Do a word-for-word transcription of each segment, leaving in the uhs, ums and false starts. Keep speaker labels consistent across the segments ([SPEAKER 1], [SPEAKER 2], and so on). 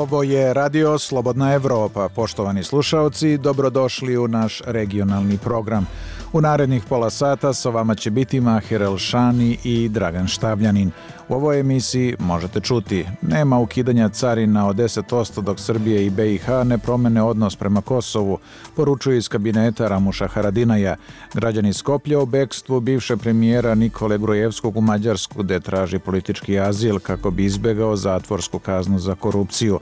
[SPEAKER 1] Ovo je Radio Slobodna Evropa. Poštovani slušaoci, dobrodošli u naš regionalni program. U narednih pola sata sa vama će biti Mahir Elšani i Dragan Štavljanin. U ovoj emisiji možete čuti: nema ukidanja carina od deset posto dok Srbije i B i H ne promene odnos prema Kosovu, poručuje iz kabineta Ramuša Haradinaja. Građani Skoplja u bekstvu bivše premijera Nikole Grujevskog u Mađarsku, gde traži politički azil kako bi izbegao zatvorsku kaznu za korupciju.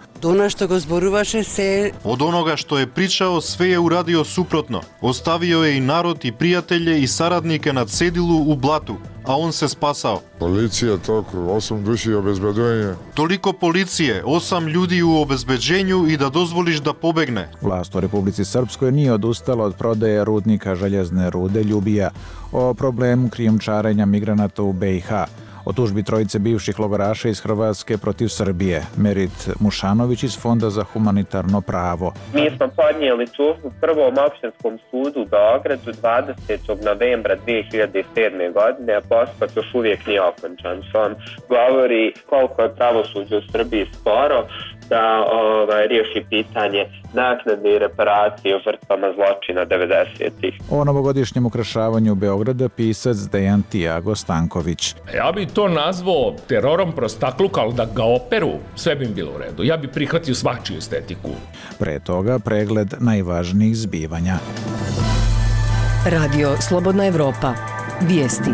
[SPEAKER 2] Od onoga što je pričao, sve je uradio suprotno. Ostavio je i narod i prijatelje i saradnike na cedilu u blatu, a on se spasao.
[SPEAKER 3] Policija toliko, osam duši obezbeđenje.
[SPEAKER 2] Toliko policije, osam ljudi u obezbeđenju i da dozvoliš da pobegne.
[SPEAKER 1] Vlast u Republici Srpskoj nije odustala od prodaje rudnika željezne rude Ljubija. O problemu krijumčarenja migranata u B i H. O tužbi trojice bivših logoraša iz Hrvatske protiv Srbije. Merit Mušanović iz Fonda za humanitarno pravo.
[SPEAKER 4] Mi smo podnijeli tužbu Prvom opštinskom sudu u Beogradu dvadesetog novembra dve hiljade sedme. godine, a postupak još uvijek nije okončan. Što vam govori koliko je pravosuđe u Srbiji sporo da ovaj, riješi pitanje naknade i reparacije o žrtvama zločina devedesetih.
[SPEAKER 1] O novogodišnjem ukrašavanju Beograda pisac Dejan Tiago Stanković.
[SPEAKER 5] Ja bi to nazvao terorom prostakluka, ali da ga operu, sve bi im bilo u redu. Ja bi prihvatio svačiju estetiku.
[SPEAKER 1] Pre toga pregled najvažnijih zbivanja.
[SPEAKER 6] Radio Slobodna Evropa. Vijesti.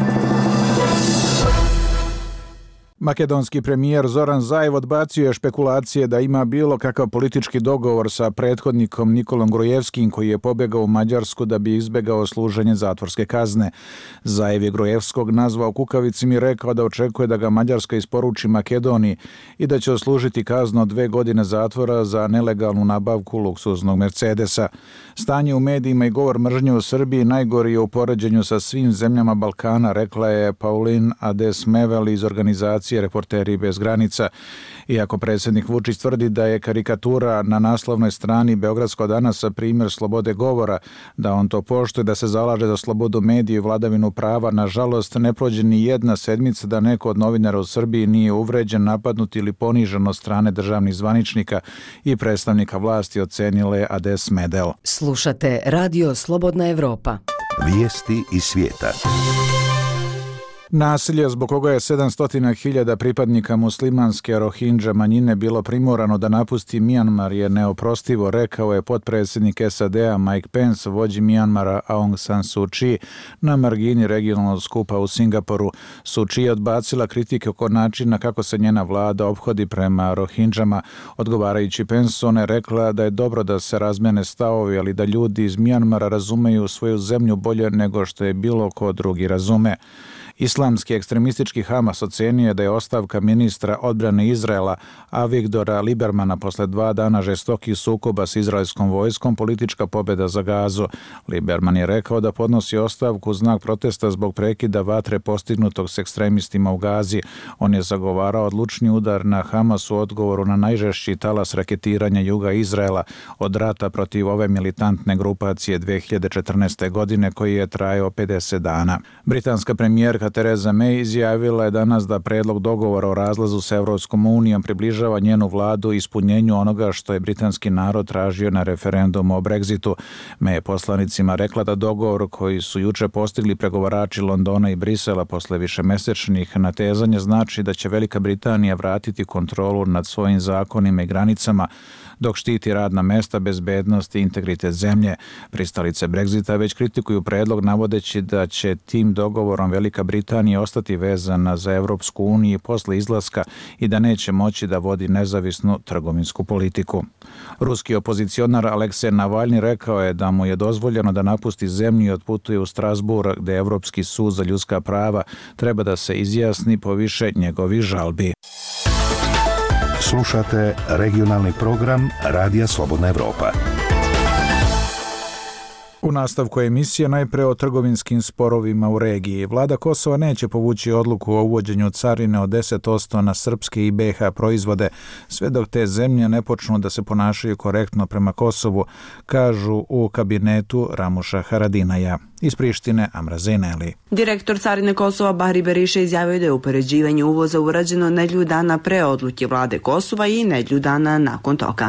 [SPEAKER 1] Makedonski premijer Zoran Zaev odbacio je špekulacije da ima bilo kakav politički dogovor sa prethodnikom Nikolom Grujevskim, koji je pobjegao u Mađarsku da bi izbegao služenje zatvorske kazne. Zaev je Grujevskog nazvao kukavicim i rekao da očekuje da ga Mađarska isporuči Makedoniji i da će oslužiti kaznu od dve godine zatvora za nelegalnu nabavku luksuznog Mercedesa. Stanje u medijima i govor mržnje u Srbiji najgori je u poređenju sa svim zemljama Balkana, rekla je Paulin Adesmevel iz organizacije Reporteri bez granica. Iako predsjednik Vučić tvrdi da je karikatura na naslovnoj strani Beogradskog danasa primjer slobode govora, da on to poštuje, da se zalaže za slobodu medija i vladavinu prava, nažalost ne prođe ni jedna sedmica da neko od novinara u Srbiji nije uvređen, napadnut ili ponižen od strane državnih zvaničnika i predstavnika vlasti, ocenile Adesmedel.
[SPEAKER 6] Slušate Radio Slobodna Evropa.
[SPEAKER 7] Vijesti iz svijeta.
[SPEAKER 1] Nasilje zbog koga je sedamsto hiljada pripadnika muslimanske Rohingya manjine bilo primorano da napusti Mijanmar je neoprostivo, rekao je potpredsjednik S A D-a Mike Pence vođi Mijanmara Aung San Suu Kyi na margini regionalnog skupa u Singapuru. Suu Kyi je odbacila kritike oko načina kako se njena vlada ophodi prema Rohingyama. Odgovarajući Pence, ona je rekla da je dobro da se razmene stavovi, ali da ljudi iz Mijanmara razumeju svoju zemlju bolje nego što je bilo ko drugi razume. Islamski ekstremistički Hamas ocenio da je ostavka ministra odbrane Izraela Avigdora Libermana posle dva dana žestokih sukoba s izraelskom vojskom politička pobjeda za Gazu. Liberman je rekao da podnosi ostavku u znak protesta zbog prekida vatre postignutog s ekstremistima u Gazi. On je zagovarao odlučni udar na Hamas u odgovoru na najžešći talas raketiranja juga Izraela od rata protiv ove militantne grupacije dve hiljade četrnaeste. godine koji je trajao pedeset dana. Britanska premijerka Theresa May izjavila je danas da predlog dogovora o razlazu s Evropskom unijom približava njenu vladu ispunjenju onoga što je britanski narod tražio na referendumu o Brexitu. May je poslanicima rekla da dogovor koji su juče postigli pregovarači Londona i Brisela posle višemesečnih natezanja znači da će Velika Britanija vratiti kontrolu nad svojim zakonima i granicama, dok štiti radna mesta, bezbednost i integritet zemlje. Pristalice Brexita već kritikuju predlog navodeći da će tim dogovorom Velika Britanija ostati vezana za Evropsku uniju posle izlaska i da neće moći da vodi nezavisnu trgovinsku politiku. Ruski opozicionar Aleksej Navalni rekao je da mu je dozvoljeno da napusti zemlju i otputuje u Strasbourg, gde Evropski sud za ljudska prava treba da se izjasni po više njegovih žalbi.
[SPEAKER 7] Slušate regionalni program Radija Slobodna Evropa.
[SPEAKER 1] U nastavku emisije najpre o trgovinskim sporovima u regiji. Vlada Kosova neće povući odluku o uvođenju carine od deset posto na srpske i be ha proizvode, sve dok te zemlje ne počnu da se ponašaju korektno prema Kosovu, kažu u kabinetu Ramuša Haradinaja. Iz Prištine Amra Zeneli.
[SPEAKER 8] Direktor carine Kosova Bahri Beriša izjavio da je upoređivanje uvoza urađeno nedlju dana pre odluke vlade Kosova i nedlju dana nakon toga.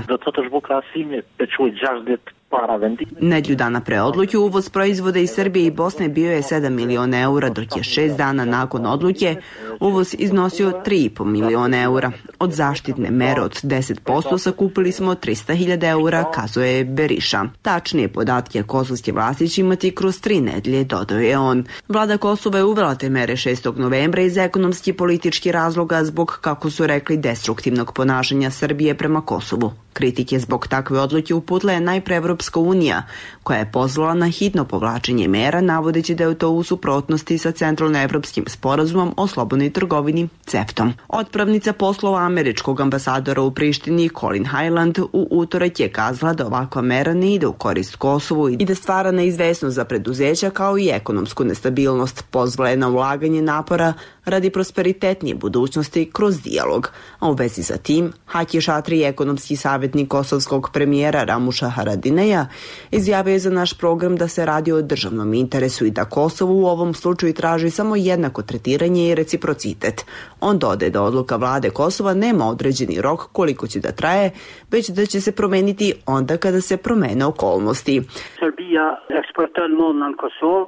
[SPEAKER 8] Nedlju dana pre odluke uvoz proizvoda iz Srbije i Bosne bio je sedam miliona eura, dok je šest dana nakon odluke uvoz iznosio tri i po miliona eura. Od zaštitne mere od deset posto sakupili smo trista hiljada eura, kazuje Beriša. Tačnije podatke kosovske vlasti će imati kroz tri nedlje, dodao je on. Vlada Kosova je uvela te mere šestog novembra iz ekonomski i politički razloga zbog, kako su rekli, destruktivnog ponašanja Srbije prema Kosovu. Kritike zbog takve odluke uputila je najpre Evropska unija, koja je pozvala na hitno povlačenje mera, navodeći da je to u suprotnosti sa Centralnoevropskim sporazumom o slobodnoj trgovini ceftom. Otpravnica poslova američkog ambasadora u Prištini Colin Highland u utorak je kazala da ovakva mera ne ide u korist Kosovu i da stvara neizvesnost za preduzeća kao i ekonomsku nestabilnost. Pozvala je na ulaganje napora radi prosperitetnije budućnosti kroz dijalog. A u vezi za tim, Haki Šatri, ekonomski savjetnik kosovskog premijera Ramuša Haradinaja, izjavio je za naš program da se radi o državnom interesu i da Kosovo u ovom slučaju traži samo jednako tretiranje i reciprocitet. On dodaje da odluka vlade Kosova nema određeni rok koliko će da traje, već da će se promeniti onda kada se promene okolnosti.
[SPEAKER 9] Srbija eksportira na Kosovo.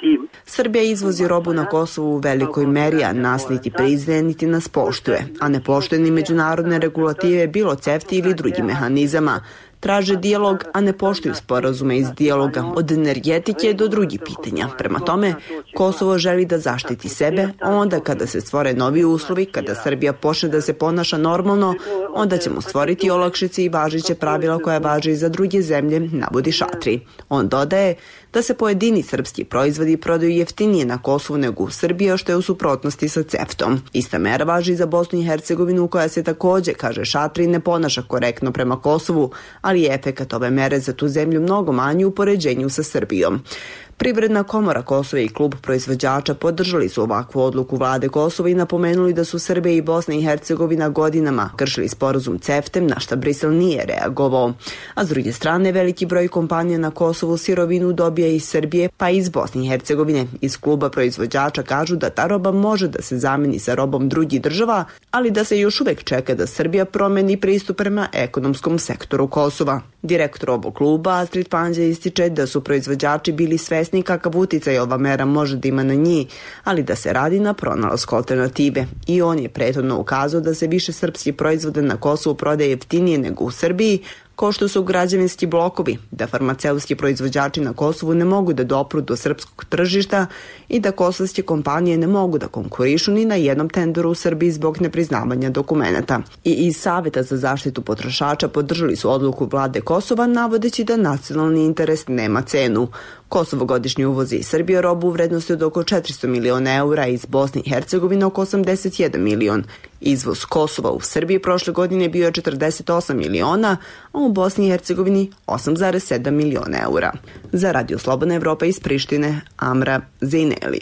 [SPEAKER 8] Srbija izvozi robu na Kosovu u velikoj meri, a nas niti priznaje, niti nas poštuje, a ne poštuje ni međunarodne regulative, bilo cefti ili drugih mehanizama. Traže dijalog, a ne poštuju sporazume iz dijaloga, od energetike do drugih pitanja. Prema tome, Kosovo želi da zaštiti sebe, a onda kada se stvore novi uslovi, kada Srbija počne da se ponaša normalno, onda ćemo stvoriti olakšice i važiće pravila koja važe i za druge zemlje, navodi Šatri. On dodaje da se pojedini srpski proizvodi prodaju jeftinije na Kosovu nego u Srbiji, što je u suprotnosti sa ceftom. Ista mera važi za Bosnu i Hercegovinu, koja se takođe, kaže Šatri, ne ponaša korektno prema Kosovu, ali je efekat ove mere za tu zemlju mnogo manji u poređenju sa Srbijom. Privredna komora Kosova i klub proizvođača podržali su ovakvu odluku vlade Kosova i napomenuli da su Srbija i Bosna i Hercegovina godinama kršili sporazum ceftem, na šta Brisel nije reagovao. A s druge strane, veliki broj kompanija na Kosovu sirovinu dobija iz Srbije pa iz Bosne i Hercegovine. Iz kluba proizvođača kažu da ta roba može da se zameni sa robom drugih država, ali da se još uvek čeka da Srbija promeni pristup prema ekonomskom sektoru Kosova. Direktor ovog kluba, Astrid Panđa, ističe da su proizvođači bili svesni kakav uticaj ova mera može da ima na njih, ali da se radi na pronalasku alternative. I on je prethodno ukazao da se više srpskih proizvoda na Kosovu prodaje jeftinije nego u Srbiji, kao što su građevinski blokovi, da farmaceutski proizvođači na Kosovu ne mogu da dopru do srpskog tržišta i da kosovske kompanije ne mogu da konkurišu ni na jednom tenderu u Srbiji zbog nepriznavanja dokumenata. I iz Saveta za zaštitu potrošača podržali su odluku vlade Kosova, navodeći da nacionalni interes nema cenu. Kosovo godišnje uvozi iz Srbije robu u vrednosti od oko četiristo miliona eura, iz Bosne i Hercegovine oko osamdeset jedan milion. Izvoz Kosova u Srbiji prošle godine bio je četrdeset osam miliona, a u Bosni i Hercegovini osam zarez sedam miliona eura. Za Radio Slobodna Evropa iz Prištine, Amra Zeneli.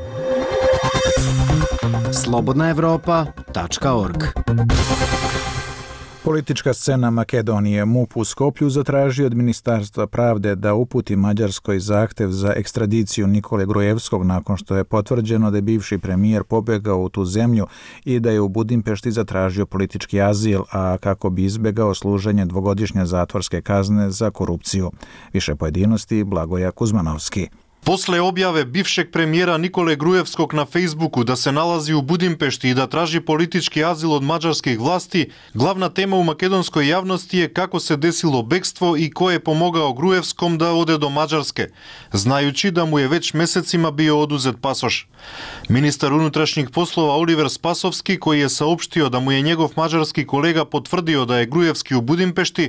[SPEAKER 10] slobodna evropa tačka org.
[SPEAKER 1] Politička scena Makedonije. MUP u Skoplju zatražio od Ministarstva pravde da uputi Mađarskoj zahtev za ekstradiciju Nikole Grujevskog nakon što je potvrđeno da je bivši premijer pobegao u tu zemlju i da je u Budimpešti zatražio politički azil, a kako bi izbegao služenje dvogodišnje zatvorske kazne za korupciju. Više pojedinosti Blagoja Kuzmanovski.
[SPEAKER 2] Posle objave bivšeg premijera Nikole Grujevskog na Facebooku da se nalazi u Budimpešti i da traži politički azil od mađarskih vlasti, glavna tema u makedonskoj javnosti je kako se desilo bekstvo i ko je pomogao Grujevskom da ode do Mađarske, znajući da mu je već mesecima bio oduzet pasoš. Ministar unutrašnjih poslova Oliver Spasovski, koji je saopštio da mu je njegov mađarski kolega potvrdio da je Grujevski u Budimpešti,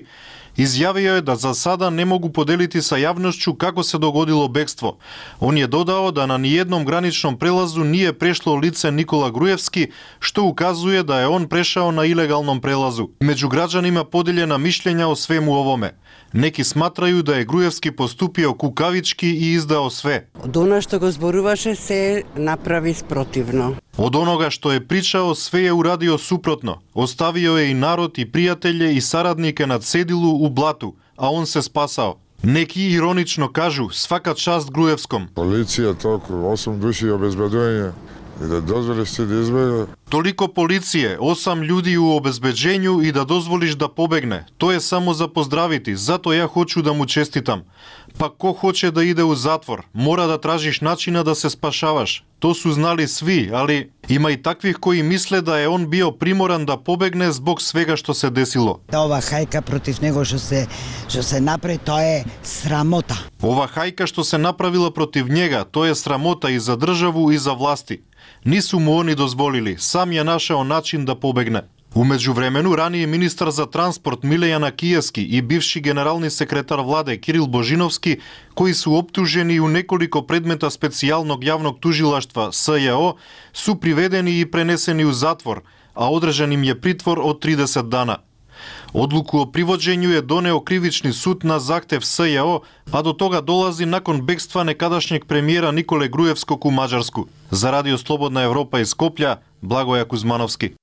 [SPEAKER 2] Изјавио е да за сада не могу поделити са јавношću како се догодило бегство. Он е додао да на ниедном граничном прелазу nije прешло лице Никола Груевски, што указуе да е он прешао на илегалном прелазу. Меѓу граѓанима поделена мишљења о свему овоме. Неки сматрају да е Груевски поступио кукавички и издао све.
[SPEAKER 11] Од она што го зборуваше се направи спротивно.
[SPEAKER 2] Од онога што е причао, све е урадио супротно. Оставио е и народ, и пријателје, и сараднике на цедилу у блату, а он се спасао. Неки иронично кажу, свака част Груевском.
[SPEAKER 3] Полиција толку, осум души обезбедување и да дозволиш ти да избега.
[SPEAKER 2] Толико полиције, осам људи у обезбеđењу и да дозволиш да побегне. Тоа е само за поздравити, зато ја хочу да му честитам. Па ко хоче да иде у затвор, мора да тражиш начина да се спашаваш. То су знали сви, али има и таквих кои мисле да е он био приморан да побегне због свега што се десило.
[SPEAKER 12] Ова хајка против него што се што се направи, тоа е срамота.
[SPEAKER 2] Ова хајка што се направила против njega, тоа е срамота и за државу и за власти. Нису му они дозволили, сам ја нашао начин да побегне. У меѓувремену, ранije министар за транспорт Милејан Киевски и бивши генерални секретар владе Кирил Божиновски, кои су оптужени у неколико предмета специјалног јавног тужилаштва С Ј О, су приведени и пренесени у затвор, а одржан им е притвор од тридесет дана. Одлуку о привоđenju е донео кривични суд на захтев С Ј О, а до тога долази након бегства некадашњег премиера Николе Груевског у Маđarsku. За Радио Слободна Европа из Скопља, Благоја Кузмановски.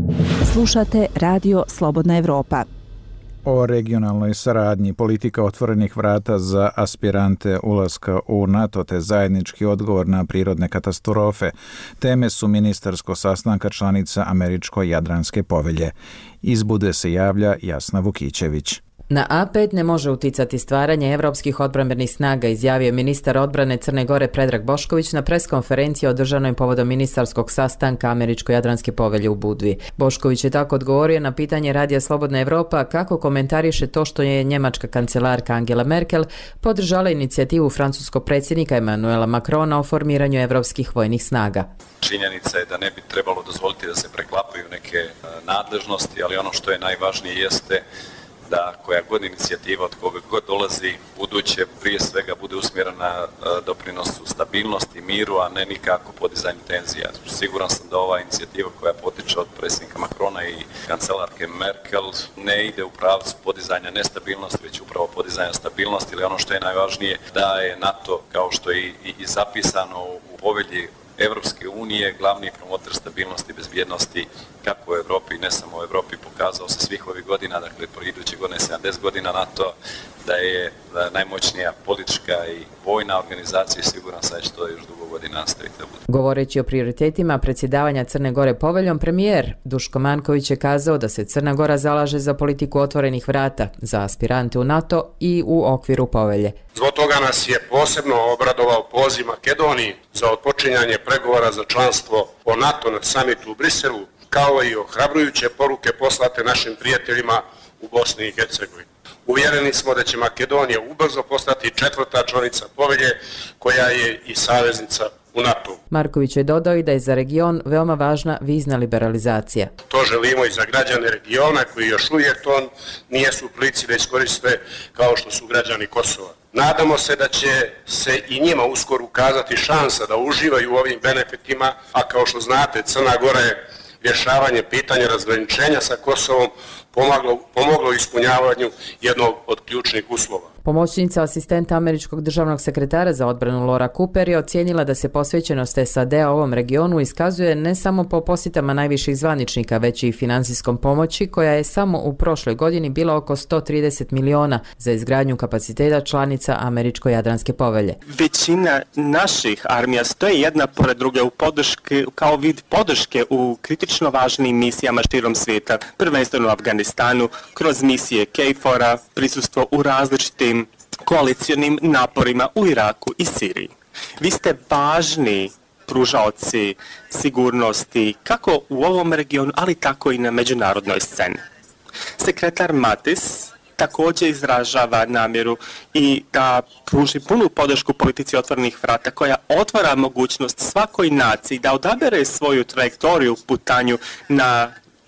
[SPEAKER 13] Slušate Radio Slobodna Evropa.
[SPEAKER 1] O regionalnoj saradnji, politika otvorenih vrata za aspirante ulaska u NATO te zajednički odgovor na prirodne katastrofe, teme su ministarskog sastanka članica Američko-Jadranske povelje. Iz Bude se javlja Jasna Vukićević.
[SPEAKER 14] Na A pet ne može uticati stvaranje evropskih odbrambenih snaga, izjavio ministar odbrane Crne Gore Predrag Bošković na preskonferenciji održanoj povodom ministarskog sastanka Američko-Jadranske povelje u Budvi. Bošković je tako odgovorio na pitanje Radija Slobodna Evropa kako komentariše to što je njemačka kancelarka Angela Merkel podržala inicijativu francuskog predsjednika Emmanuela Macrona o formiranju evropskih vojnih snaga.
[SPEAKER 15] Činjenica je da ne bi trebalo dozvoliti da se preklapaju neke nadležnosti, ali ono što je najvažnije jeste da koja god inicijativa od koga god dolazi buduće prije svega bude usmjerena doprinosu stabilnosti, miru, a ne nikako podizanju tenzija. Siguran sam da ova inicijativa koja potiče od predsjednika Macrona i kancelarke Merkel ne ide u pravcu podizanja nestabilnosti, već upravo podizanja stabilnosti, ili ono što je najvažnije da je NATO, kao što je i, i zapisano u povelji Evropske unije, glavni promotor stabilnosti i bezbjednosti kako u Evropi i ne samo u Evropi, pokazao se svih ovih godina, dakle po iduće godine sedamdeset godina NATO, da je da najmoćnija politička i vojna organizacija i siguran sam da će to još dugo godina nastaviti da bude.
[SPEAKER 14] Govoreći o prioritetima predsjedavanja Crne Gore poveljom, premijer Duško Manković je kazao da se Crna Gora zalaže za politiku otvorenih vrata za aspirante u NATO i u okviru povelje.
[SPEAKER 16] Zbog toga nas je posebno obradovao poziv Makedoniji za otpočinjanje pregovora za članstvo o NATO na samitu u Briselu, kao i ohrabrujuće poruke poslate našim prijateljima u Bosni i Hercegovini. Uvjereni smo da će Makedonija ubrzo postati četvrta članica povelje, koja je i saveznica u NATO.
[SPEAKER 14] Marković je dodao i da je za region veoma važna vizna liberalizacija.
[SPEAKER 16] To želimo i za građane regiona koji još uvijek to nije su u prilici da iskoriste kao što su građani Kosova. Nadamo se da će se i njima uskoro ukazati šansa da uživaju u ovim benefitima, a kao što znate Crna Gora je rješavanje pitanja razgraničenja sa Kosovom pomoglo, pomoglo ispunjavanju jednog od ključnih uslova.
[SPEAKER 14] Pomoćnica asistenta američkog državnog sekretara za odbranu Laura Cooper je ocijenila da se posvećenost S A D-a ovom regionu iskazuje ne samo po posjetama najviših zvaničnika, već i finansijskom pomoći koja je samo u prošloj godini bila oko sto trideset miliona za izgradnju kapaciteta članica Američko-Jadranske povelje.
[SPEAKER 17] Većina naših armija stoji jedna pored druge u podrške, kao vid podrške u kritično važnim misijama širom svijeta, prvenstveno u Afganistanu, kroz misije K F O R-a, prisustvo u različitim koalicionim naporima u Iraku i Siriji. Vi ste važni pružaoci sigurnosti kako u ovom regionu, ali tako i na međunarodnoj sceni. Sekretar Mattis također izražava namjeru i da pruži punu podršku politici otvorenih vrata koja otvara mogućnost svakoj naciji da odabere svoju trajektoriju putanju na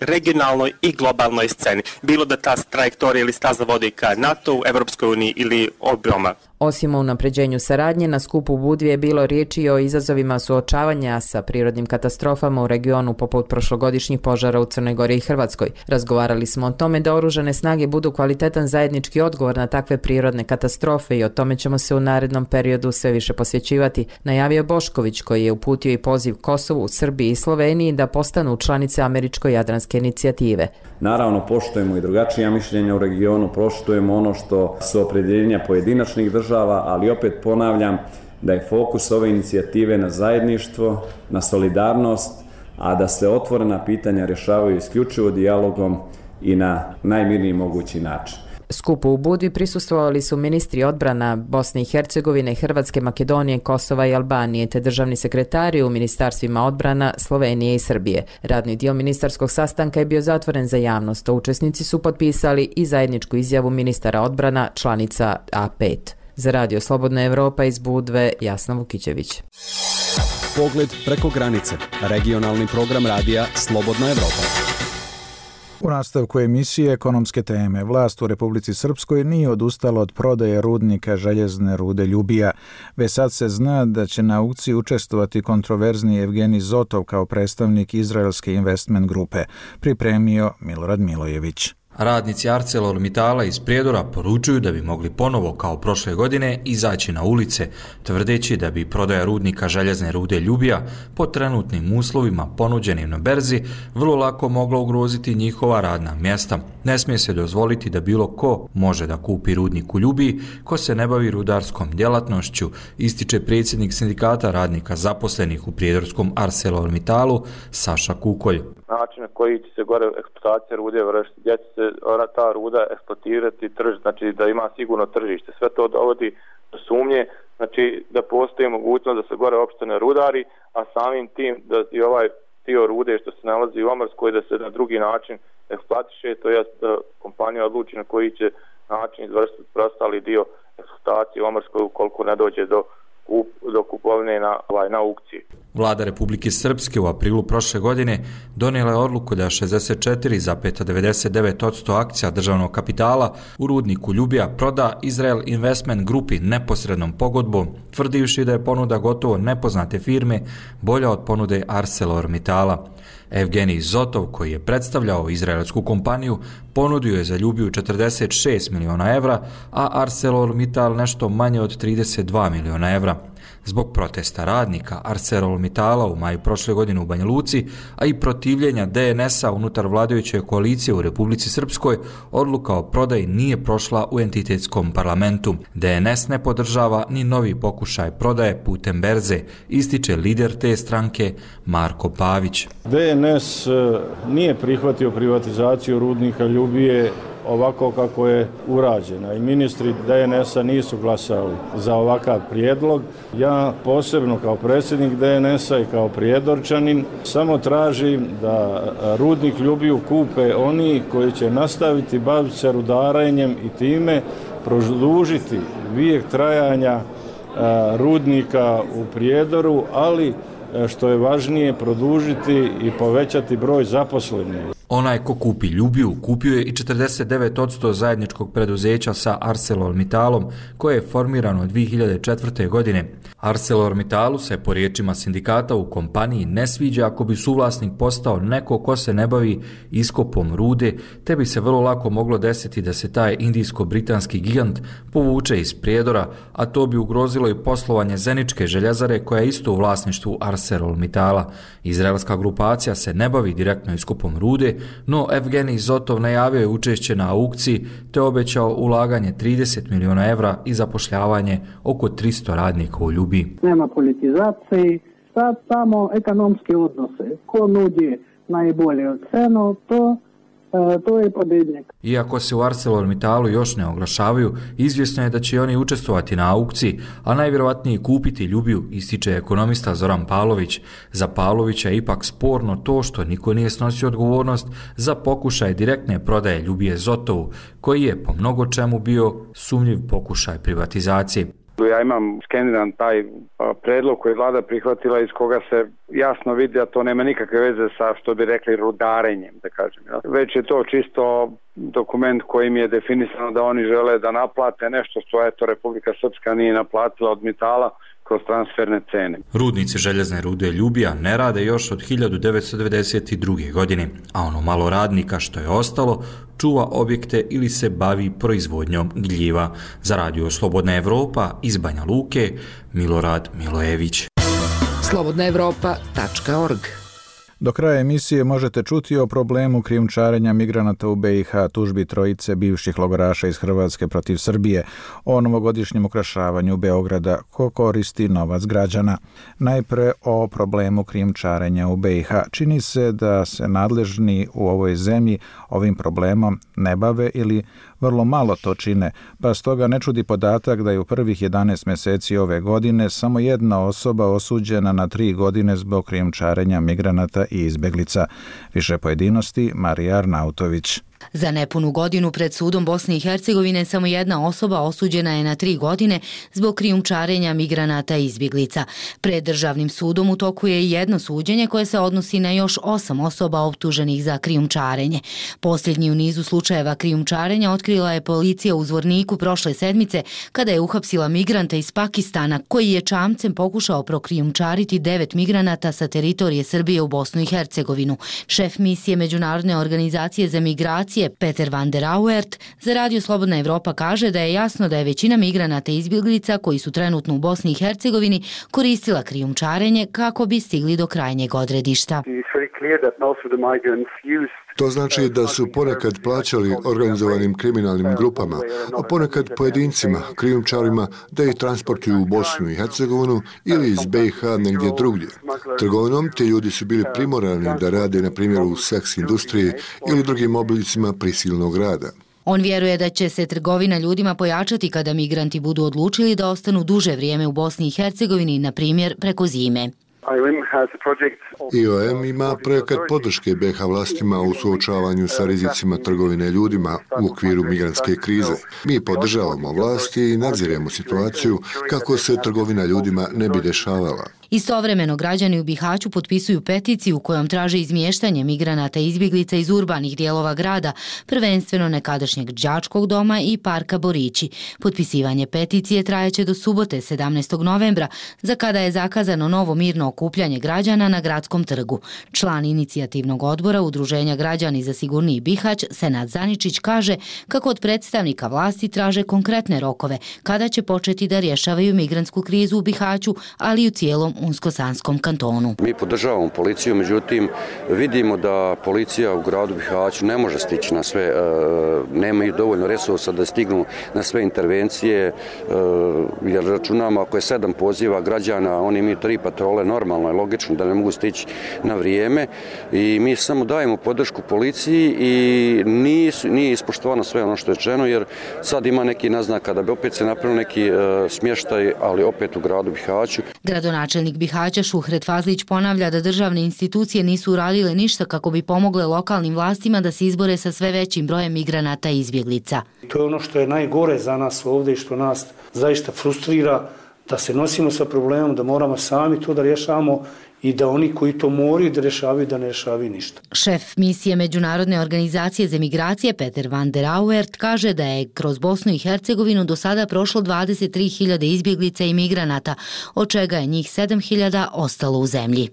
[SPEAKER 17] regionalnoj i globalnoj sceni. Bilo da ta trajektorija ili staza vodi ka NATO, Evropskoj uniji ili oboma.
[SPEAKER 14] Osim o unapređenju saradnje, na skupu u Budvi je bilo riječi i o izazovima suočavanja sa prirodnim katastrofama u regionu poput prošlogodišnjih požara u Crnoj Gori i Hrvatskoj. Razgovarali smo o tome da oružane snage budu kvalitetan zajednički odgovor na takve prirodne katastrofe i o tome ćemo se u narednom periodu sve više posvećivati, najavio Bošković, koji je uputio i poziv Kosovu, Srbiji i Sloveniji da postanu članice Američko-jadranske inicijative.
[SPEAKER 18] Naravno, poštujemo i drugačija mišljenja u regionu, poštujemo ono što su opredjeljenja pojedinačnih država, ali opet ponavljam da je fokus ove inicijative na zajedništvo, na solidarnost, a da se otvorena pitanja rješavaju isključivo dijalogom i na najmirniji mogući način.
[SPEAKER 14] Skupu u Budvi prisustvovali su ministri odbrana Bosne i Hercegovine, Hrvatske, Makedonije, Kosova i Albanije, te državni sekretari u ministarstvima odbrana Slovenije i Srbije. Radni dio ministarskog sastanka je bio zatvoren za javnost, a učesnici su potpisali i zajedničku izjavu ministara odbrana članica A pet. Za Radio Slobodna Evropa iz Budve, Jasna Vukićević.
[SPEAKER 10] Pogled preko granice. Regionalni program radija Slobodna Evropa.
[SPEAKER 1] U nastavku emisije ekonomske teme, vlast u Republici Srpskoj nije odustala od prodaje rudnika željezne rude Ljubija. Već sad se zna da će na aukciji učestvovati kontroverzni Evgenij Zotov kao predstavnik izraelske investment grupe, pripremio Milorad Milojević.
[SPEAKER 19] Radnici ArcelorMittala iz Prijedora poručuju da bi mogli ponovo kao prošle godine izaći na ulice, tvrdeći da bi prodaja rudnika željezne rude Ljubija po trenutnim uslovima ponuđenim na berzi vrlo lako mogla ugroziti njihova radna mjesta. Ne smije se dozvoliti da bilo ko može da kupi rudnik u Ljubiji ko se ne bavi rudarskom djelatnošću, ističe predsjednik sindikata radnika zaposlenih u prijedorskom ArcelorMittalu Saša Kukolj.
[SPEAKER 20] Način na koji će se gore eksploatacija rude vršiti, gdje će se ta ruda eksploatirati, tržište, znači da ima sigurno tržište. Sve to dovodi do sumnje, znači da postoji mogućnost da se gore opštine rudari, a samim tim da i ovaj dio rude što se nalazi u Omarskoj da se na drugi način eksploatiše, to jest da kompanija odluči na koji će način izvršiti preostali dio eksploatacije u Omarskoj ukoliko ne dođe do Kup, do kupovine na, ovaj, na aukciji.
[SPEAKER 19] Vlada Republike Srpske u aprilu prošle godine donijela je odluku da šezdeset četiri zarez devedeset devet posto akcija državnog kapitala u rudniku Ljubija proda Israel Investment Grupi neposrednom pogodbom, tvrdivši da je ponuda gotovo nepoznate firme bolja od ponude ArcelorMittala. Evgenij Zotov, koji je predstavljao izraelsku kompaniju, ponudio je za Ljubiju četrdeset šest miliona evra, a ArcelorMittal nešto manje od trideset dva miliona evra. Zbog protesta radnika ArcelorMittala u maju prošle godine u Banja Luci, a i protivljenja D N S-a unutar vladajuće koalicije u Republici Srpskoj, odluka o prodaji nije prošla u entitetskom parlamentu. D N S ne podržava ni novi pokušaj prodaje putem berze, ističe lider te stranke Marko Pavić.
[SPEAKER 21] D N S nije prihvatio privatizaciju rudnika Ljubije ovako kako je urađena i ministri D N S-a nisu glasali za ovakav prijedlog. Ja posebno kao predsjednik D N S-a i kao prijedorčanin samo tražim da rudnik Ljubiju kupe oni koji će nastaviti baviti se rudarenjem i time produžiti vijek trajanja rudnika u Prijedoru, ali što je važnije produžiti i povećati broj zaposlenih.
[SPEAKER 19] Onaj ko kupi Ljubiju kupio je i četrdeset devet posto zajedničkog preduzeća sa ArcelorMittalom koje je formirano dvije hiljade četvrte. godine. ArcelorMittalu se po riječima sindikata u kompaniji ne sviđa ako bi suvlasnik postao neko ko se ne bavi iskopom rude, te bi se vrlo lako moglo desiti da se taj indijsko-britanski gigant povuče iz Prijedora, a to bi ugrozilo i poslovanje Zeničke željezare koja je isto u vlasništvu ArcelorMittala. Izraelska grupacija se ne bavi direktno iskopom rude, no Evgenij Zotov najavio je učešće na aukciji te obećao ulaganje trideset miliona evra i zapošljavanje oko tristo radnika u Ljubiji.
[SPEAKER 22] Nema politizacije, sad samo ekonomski odnose. Ko nudi najbolju cenu, to to je pobjednik.
[SPEAKER 19] Iako se u ArcelorMittalu još ne oglašavaju, izvjesno je da će oni učestvovati na aukciji, a najvjerovatnije kupiti Ljubiju, ističe ekonomista Zoran Pavlović. Za Pavlovića je ipak sporno to što niko nije snosio odgovornost za pokušaj direktne prodaje Ljubije Zotovu, koji je po mnogo čemu bio sumnjiv pokušaj privatizacije.
[SPEAKER 4] Ja imam skeniran taj predlog koji je vlada prihvatila, iz koga se jasno vidi da to nema nikakve veze sa, što bi rekli, rudarenjem, da kažem. Već je to čisto dokument kojim je definisano da oni žele da naplate nešto što eto Republika Srpska nije naplatila od Mitala kroz transferne cene.
[SPEAKER 19] Rudnici željezne rude Ljubija ne rade još od hiljadu devetsto devedeset druge. godine, a ono malo radnika što je ostalo čuva objekte ili se bavi proizvodnjom gljiva. Za Radio Slobodna Evropa iz Banja Luke, Milorad Milojević.
[SPEAKER 6] slobodna evropa tačka org.
[SPEAKER 1] Do kraja emisije možete čuti o problemu krijumčarenja migranata u be i ha, tužbi trojice bivših logoraša iz Hrvatske protiv Srbije, o novogodišnjem ukrašavanju Beograda ko koristi novac građana. Najpre o problemu krijumčarenja u be i ha. Čini se da se nadležni u ovoj zemlji ovim problemom ne bave ili vrlo malo to čine, pa stoga ne čudi podatak da je u prvih jedanaest mjeseci ove godine samo jedna osoba osuđena na tri godine zbog krijumčarenja migranata i izbeglica. Više pojedinosti Marija Arnautović.
[SPEAKER 5] Za nepunu godinu pred sudom Bosne i Hercegovine samo jedna osoba osuđena je na tri godine zbog krijumčarenja migranata i izbjeglica. Pred državnim sudom u toku je jedno suđenje koje se odnosi na još osam osoba optuženih za krijumčarenje. Posljednji u nizu slučajeva krijumčarenja otkrila je policija u Zvorniku prošle sedmice kada je uhapsila migranta iz Pakistana koji je čamcem pokušao prokrijumčariti devet migranata sa teritorije Srbije u Bosnu i Hercegovinu. Šef misije Međunarodne organizacije za migracije Peter van der Auwert za Radio Slobodna Evropa kaže da je jasno da je većina migranata i izbjeglica koji su trenutno u Bosni i Hercegovini koristila krijumčarenje kako bi stigli do krajnjeg odredišta.
[SPEAKER 23] To znači da su ponekad plaćali organizovanim kriminalnim grupama, a ponekad pojedincima, krijumčarima, da ih transportuju u Bosnu i Hercegovinu ili iz be i ha negdje drugdje. Trgovinom ti ljudi su bili primorani da rade na primjer u seks industriji ili drugim oblicima prisilnog rada.
[SPEAKER 5] On vjeruje da će se trgovina ljudima pojačati kada migranti budu odlučili da ostanu duže vrijeme u Bosni i Hercegovini, na primjer preko zime.
[SPEAKER 23] I o em ima projekat podrške be ha vlastima u suočavanju sa rizicima trgovine ljudima u okviru migrantske krize. Mi podržavamo vlasti i nadziremo situaciju kako se trgovina ljudima ne bi dešavala.
[SPEAKER 5] Istovremeno građani u Bihaću potpisuju peticiju kojom traže izmještanje migranata i izbjeglica iz urbanih dijelova grada, prvenstveno nekadašnjeg đačkog doma i parka Borići. Potpisivanje peticije trajeće do subote sedamnaestog novembra, za kada je zakazano novo mirno okupljanje građana na gradskom trgu. Član inicijativnog odbora Udruženja građani za sigurniji Bihać, Senad Zaničić, kaže kako od predstavnika vlasti traže konkretne rokove kada će početi da rješavaju migrantsku krizu u Bihaću, ali i u cijelom Unsko-Sanskom kantonu.
[SPEAKER 24] Mi podržavamo policiju, međutim vidimo da policija u gradu Bihaću ne može stići na sve, nema ih dovoljno resursa da stignu na sve intervencije, jer računamo ako je sedam poziva građana, oni imaju tri patrole, normalno je logično da ne mogu stići na vrijeme i mi samo dajemo podršku policiji i nisu, nije ispoštovano sve ono što je rečeno, jer sad ima neki naznaka da bi opet se napravio neki smještaj, ali opet u gradu Bihaću.
[SPEAKER 5] Gradonačelnik Bihaća Šuhret Fazlić ponavlja da državne institucije nisu uradile ništa kako bi pomogle lokalnim vlastima da se izbore sa sve većim brojem migranata i izbjeglica.
[SPEAKER 25] To je ono što je najgore za nas ovdje i što nas zaista frustrira, da se nosimo sa problemom, da moramo sami to da rješavamo i da oni koji to moraju da rješavaju, da ne rješavaju ništa.
[SPEAKER 5] Šef misije Međunarodne organizacije za migracije Peter van der Auwert kaže da je kroz Bosnu i Hercegovinu do sada prošlo dvadeset tri hiljade izbjeglica i migranata, od čega je njih sedam hiljada ostalo u zemlji.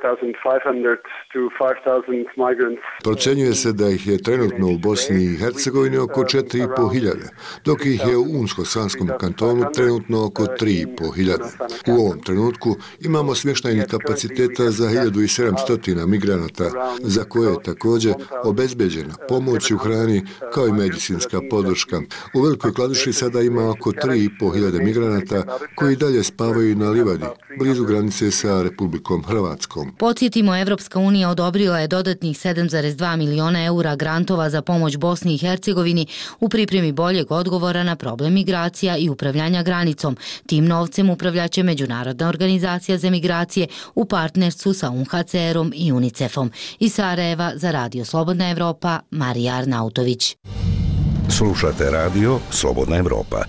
[SPEAKER 23] Procjenjuje se da ih je trenutno u Bosni i Hercegovini oko četiri i pol hiljade, dok ih je u Unsko-Sanskom kantonu trenutno oko tri i pol hiljade. U ovom trenutku imamo smještajnih kapaciteta za hiljadu sedamsto migranata, za koje je također obezbeđena pomoć u hrani kao i medicinska podrška. U Velikoj Kladuši sada ima oko tri i pol hiljade migranata koji dalje spavaju na livadi, blizu granice sa Republikom Hrvatskom.
[SPEAKER 5] Podsjetimo, Evropska unija odobrila je dodatnih sedam zarez dva miliona eura grantova za pomoć Bosni i Hercegovini u pripremi boljeg odgovora na problem migracija i upravljanja granicom. Tim novcem upravljaće Međunarodna organizacija za migracije u partnerstvu sa U N H C R-om i UNICEF-om. Iz Sarajeva za Radio Slobodna Evropa, Marija Arnautović.
[SPEAKER 7] Slušate Radio Slobodna Evropa.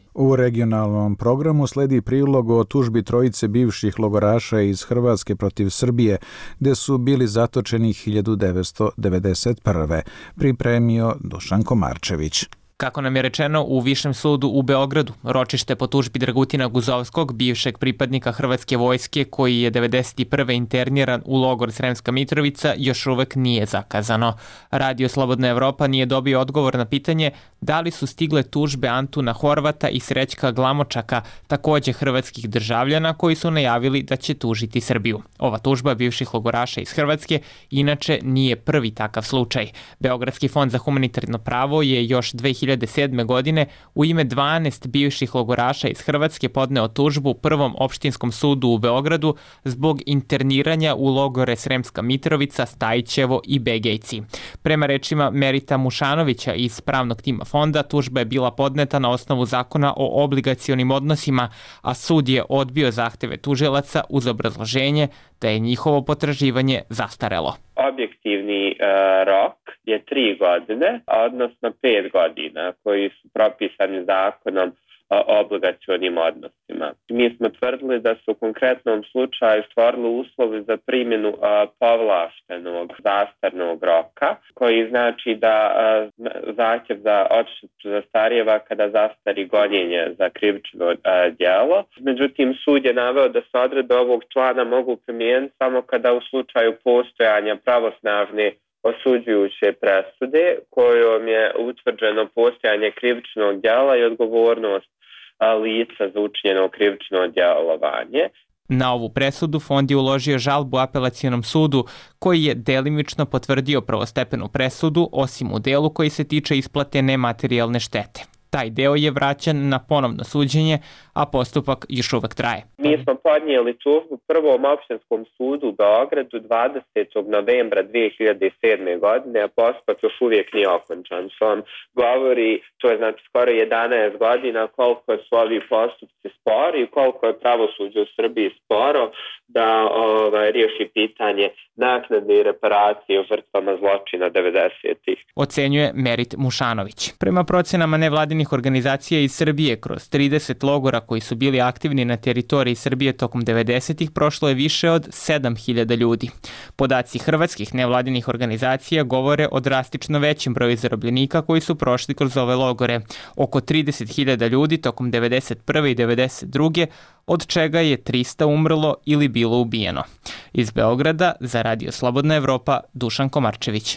[SPEAKER 1] U regionalnom programu sledi prilog o tužbi trojice bivših logoraša iz Hrvatske protiv Srbije, gde su bili zatočeni hiljadu devetsto devedeset prve. Pripremio Dušan Komarčević.
[SPEAKER 3] Kako nam je rečeno u Višem sudu u Beogradu, ročište po tužbi Dragutina Guzovskog, bivšeg pripadnika Hrvatske vojske koji je devedeset prve interniran u logor Sremska Mitrovica, još uvek nije zakazano. Radio Slobodna Evropa nije dobio odgovor na pitanje da li su stigle tužbe Antuna Horvata i Srećka Glamočaka, takođe hrvatskih državljana koji su najavili da će tužiti Srbiju. Ova tužba bivših logoraša iz Hrvatske inače nije prvi takav slučaj. Beogradski fond za humanitarno pravo je još dve hiljade sedme. godine u ime dvanaest bivših logoraša iz Hrvatske podneo tužbu Prvom opštinskom sudu u Beogradu zbog interniranja u logore Sremska Mitrovica, Stajićevo i Begejci. Prema rečima Merita Mušanovića iz pravnog tima fonda, tužba je bila podneta na osnovu zakona o obligacionim odnosima, a sud je odbio zahteve tužilaca uz obrazloženje da je njihovo potraživanje zastarelo.
[SPEAKER 8] Objektivni e, rok je tri godine, odnosno pet godina koji su propisani zakonom o obligacionim odnosima. Mi smo tvrdili da su u konkretnom slučaju stvorili uslovi za primjenu a, povlaštenog zastarnog roka, koji znači da a, zahtjev za odštetu zastarijeva kada zastari gonjenje za krivično a, djelo. Međutim, sud je naveo da se odredbe ovog člana mogu primijeniti samo kada u slučaju postojanja pravosnažne osuđujuće presude kojom je utvrđeno postojanje krivičnog djela i odgovornost lica za učinjeno krivično djelovanje.
[SPEAKER 3] Na ovu presudu fond je uložio žalbu apelacionom sudu koji je delimično potvrdio prvostepenu presudu, osim u delu koji se tiče isplate nematerijalne štete. Taj deo je vraćan na ponovno suđenje, a postupak još uvek traje.
[SPEAKER 8] Mi smo podnijeli tužbu Prvom opštinskom sudu u Beogradu dvadesetog novembra dve hiljade sedme. godine, a postupak još uvijek nije okončan. Što vam govori, to je znači skoro jedanaest godina, koliko su ovi postupci spori i koliko je pravosuđe u Srbiji sporo da ovaj, riješi pitanje naknade i reparacije u žrtvama zločina devedesetih.
[SPEAKER 3] Ocenjuje Merit Mušanović. Prema procenama nevladinih organizacija iz Srbije, kroz trideset logora koji su bili aktivni na teritoriji Srbije tokom devedesetih prošlo je više od sedam hiljada ljudi. Podaci hrvatskih nevladinih organizacija govore o drastično većem broju zarobljenika koji su prošli kroz ove logore. Oko trideset hiljada ljudi tokom devedeset prve i devedeset druge od čega je trista umrlo ili bilo ubijeno. Iz Beograda za Radio Slobodna Evropa, Dušan Komarčević.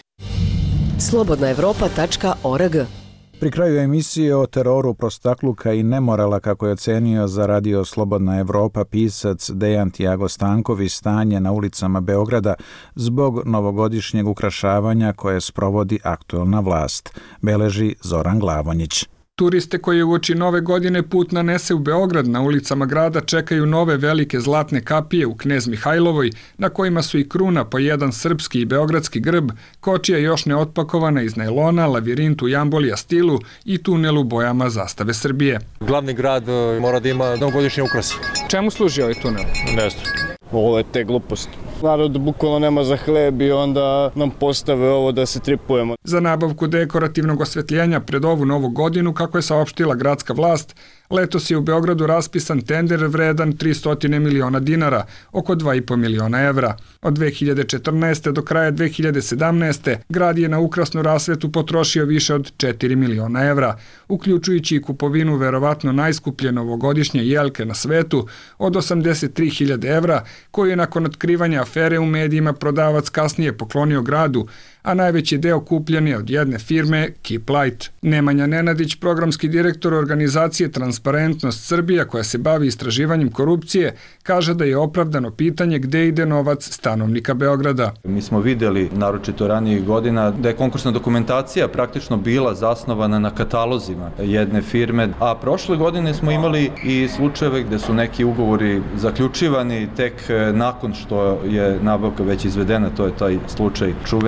[SPEAKER 6] slobodna evropa tačka org.
[SPEAKER 1] Pri kraju emisije o teroru, prostakluka i nemorala, kako je ocenio za Radio Slobodna Evropa pisac Dejan Tiago Stanković, stanje na ulicama Beograda zbog novogodišnjeg ukrašavanja koje sprovodi aktuelna vlast, beleži Zoran Glavonjić.
[SPEAKER 9] Turiste koji uoči nove godine put nanese u Beograd, na ulicama grada čekaju nove velike zlatne kapije u Knez Mihajlovoj, na kojima su i kruna po jedan srpski i beogradski grb, kočija još neotpakovana iz najlona, lavirint u jambolija stilu i tunel u bojama zastave Srbije.
[SPEAKER 11] Glavni grad mora da ima novogodišnje ukrase.
[SPEAKER 9] Čemu služi ovaj tunel?
[SPEAKER 11] Ne znam.
[SPEAKER 12] Ovo je te glupost. Narod bukvalno nema za hleb i onda nam postave ovo da se tripujemo.
[SPEAKER 9] Za nabavku dekorativnog osvetljenja pred ovu novu godinu, kako je saopštila gradska vlast, letos je u Beogradu raspisan tender vredan tristo miliona dinara, oko dva i po miliona evra. Od dve hiljade četrnaeste. do kraja dve hiljade sedamnaeste. grad je na ukrasnu rasvetu potrošio više od četiri miliona evra, uključujući i kupovinu verovatno najskuplje novogodišnje jelke na svetu od osamdeset tri hiljade evra, koju je nakon otkrivanja afere u medijima prodavac kasnije poklonio gradu, a najveći deo kupljen je od jedne firme Keep Light. Nemanja Nenadić, programski direktor organizacije Transparentnost Srbija, koja se bavi istraživanjem korupcije, kaže da je opravdano pitanje gde ide novac stanovnika Beograda.
[SPEAKER 11] Mi smo vidjeli, naročito ranijih godina, da je konkursna dokumentacija praktično bila zasnovana na katalozima jedne firme, a prošle godine smo imali i slučajeve gde su neki ugovori zaključivani tek nakon što je nabavka već izvedena, to je taj slučaj čuvene jelke.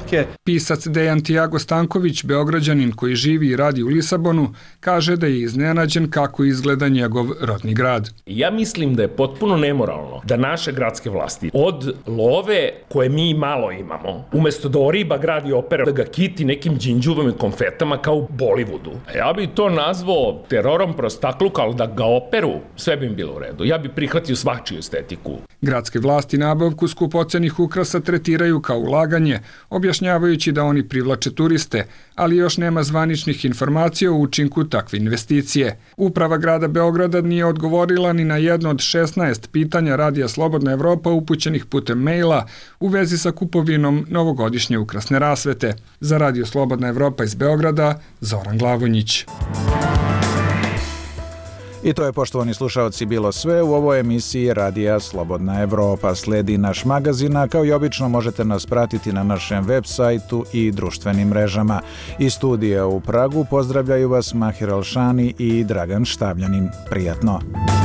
[SPEAKER 11] predstavke.
[SPEAKER 9] Pisac Dejan Tiago Stanković, Beograđanin koji živi i radi u Lisabonu, kaže da je iznenađen kako izgleda njegov rodni grad.
[SPEAKER 2] Ja mislim da je potpuno nemoralno da naše gradske vlasti od love koje mi malo imamo, umesto da oriba gradi opera, da ga kiti nekim đinđuvom i konfetama kao u Bollywoodu. Ja bi to nazvao terorom prostakluka, ali da ga operu, sve bi im bilo u redu. Ja bi prihvatio svačiju estetiku.
[SPEAKER 9] Gradske vlasti nabavku skupocenih ukrasa tretiraju kao ulaganje, objašnjavajući da oni privlače turiste, ali još nema zvaničnih informacija o učinku takve investicije. Uprava grada Beograda nije odgovorila ni na jedno od šesnaest pitanja Radija Slobodna Evropa upućenih putem maila u vezi sa kupovinom novogodišnje ukrasne rasvete. Za Radio Slobodna Evropa iz Beograda, Zoran Glavonjić.
[SPEAKER 1] I to je, poštovani slušalci, bilo sve u ovoj emisiji Radija Slobodna Evropa. Sledi naš magazin, a kao i obično možete nas pratiti na našem web sajtu i društvenim mrežama. Iz studija u Pragu pozdravljaju vas Mahir Alšani i Dragan Štavljanin. Prijatno!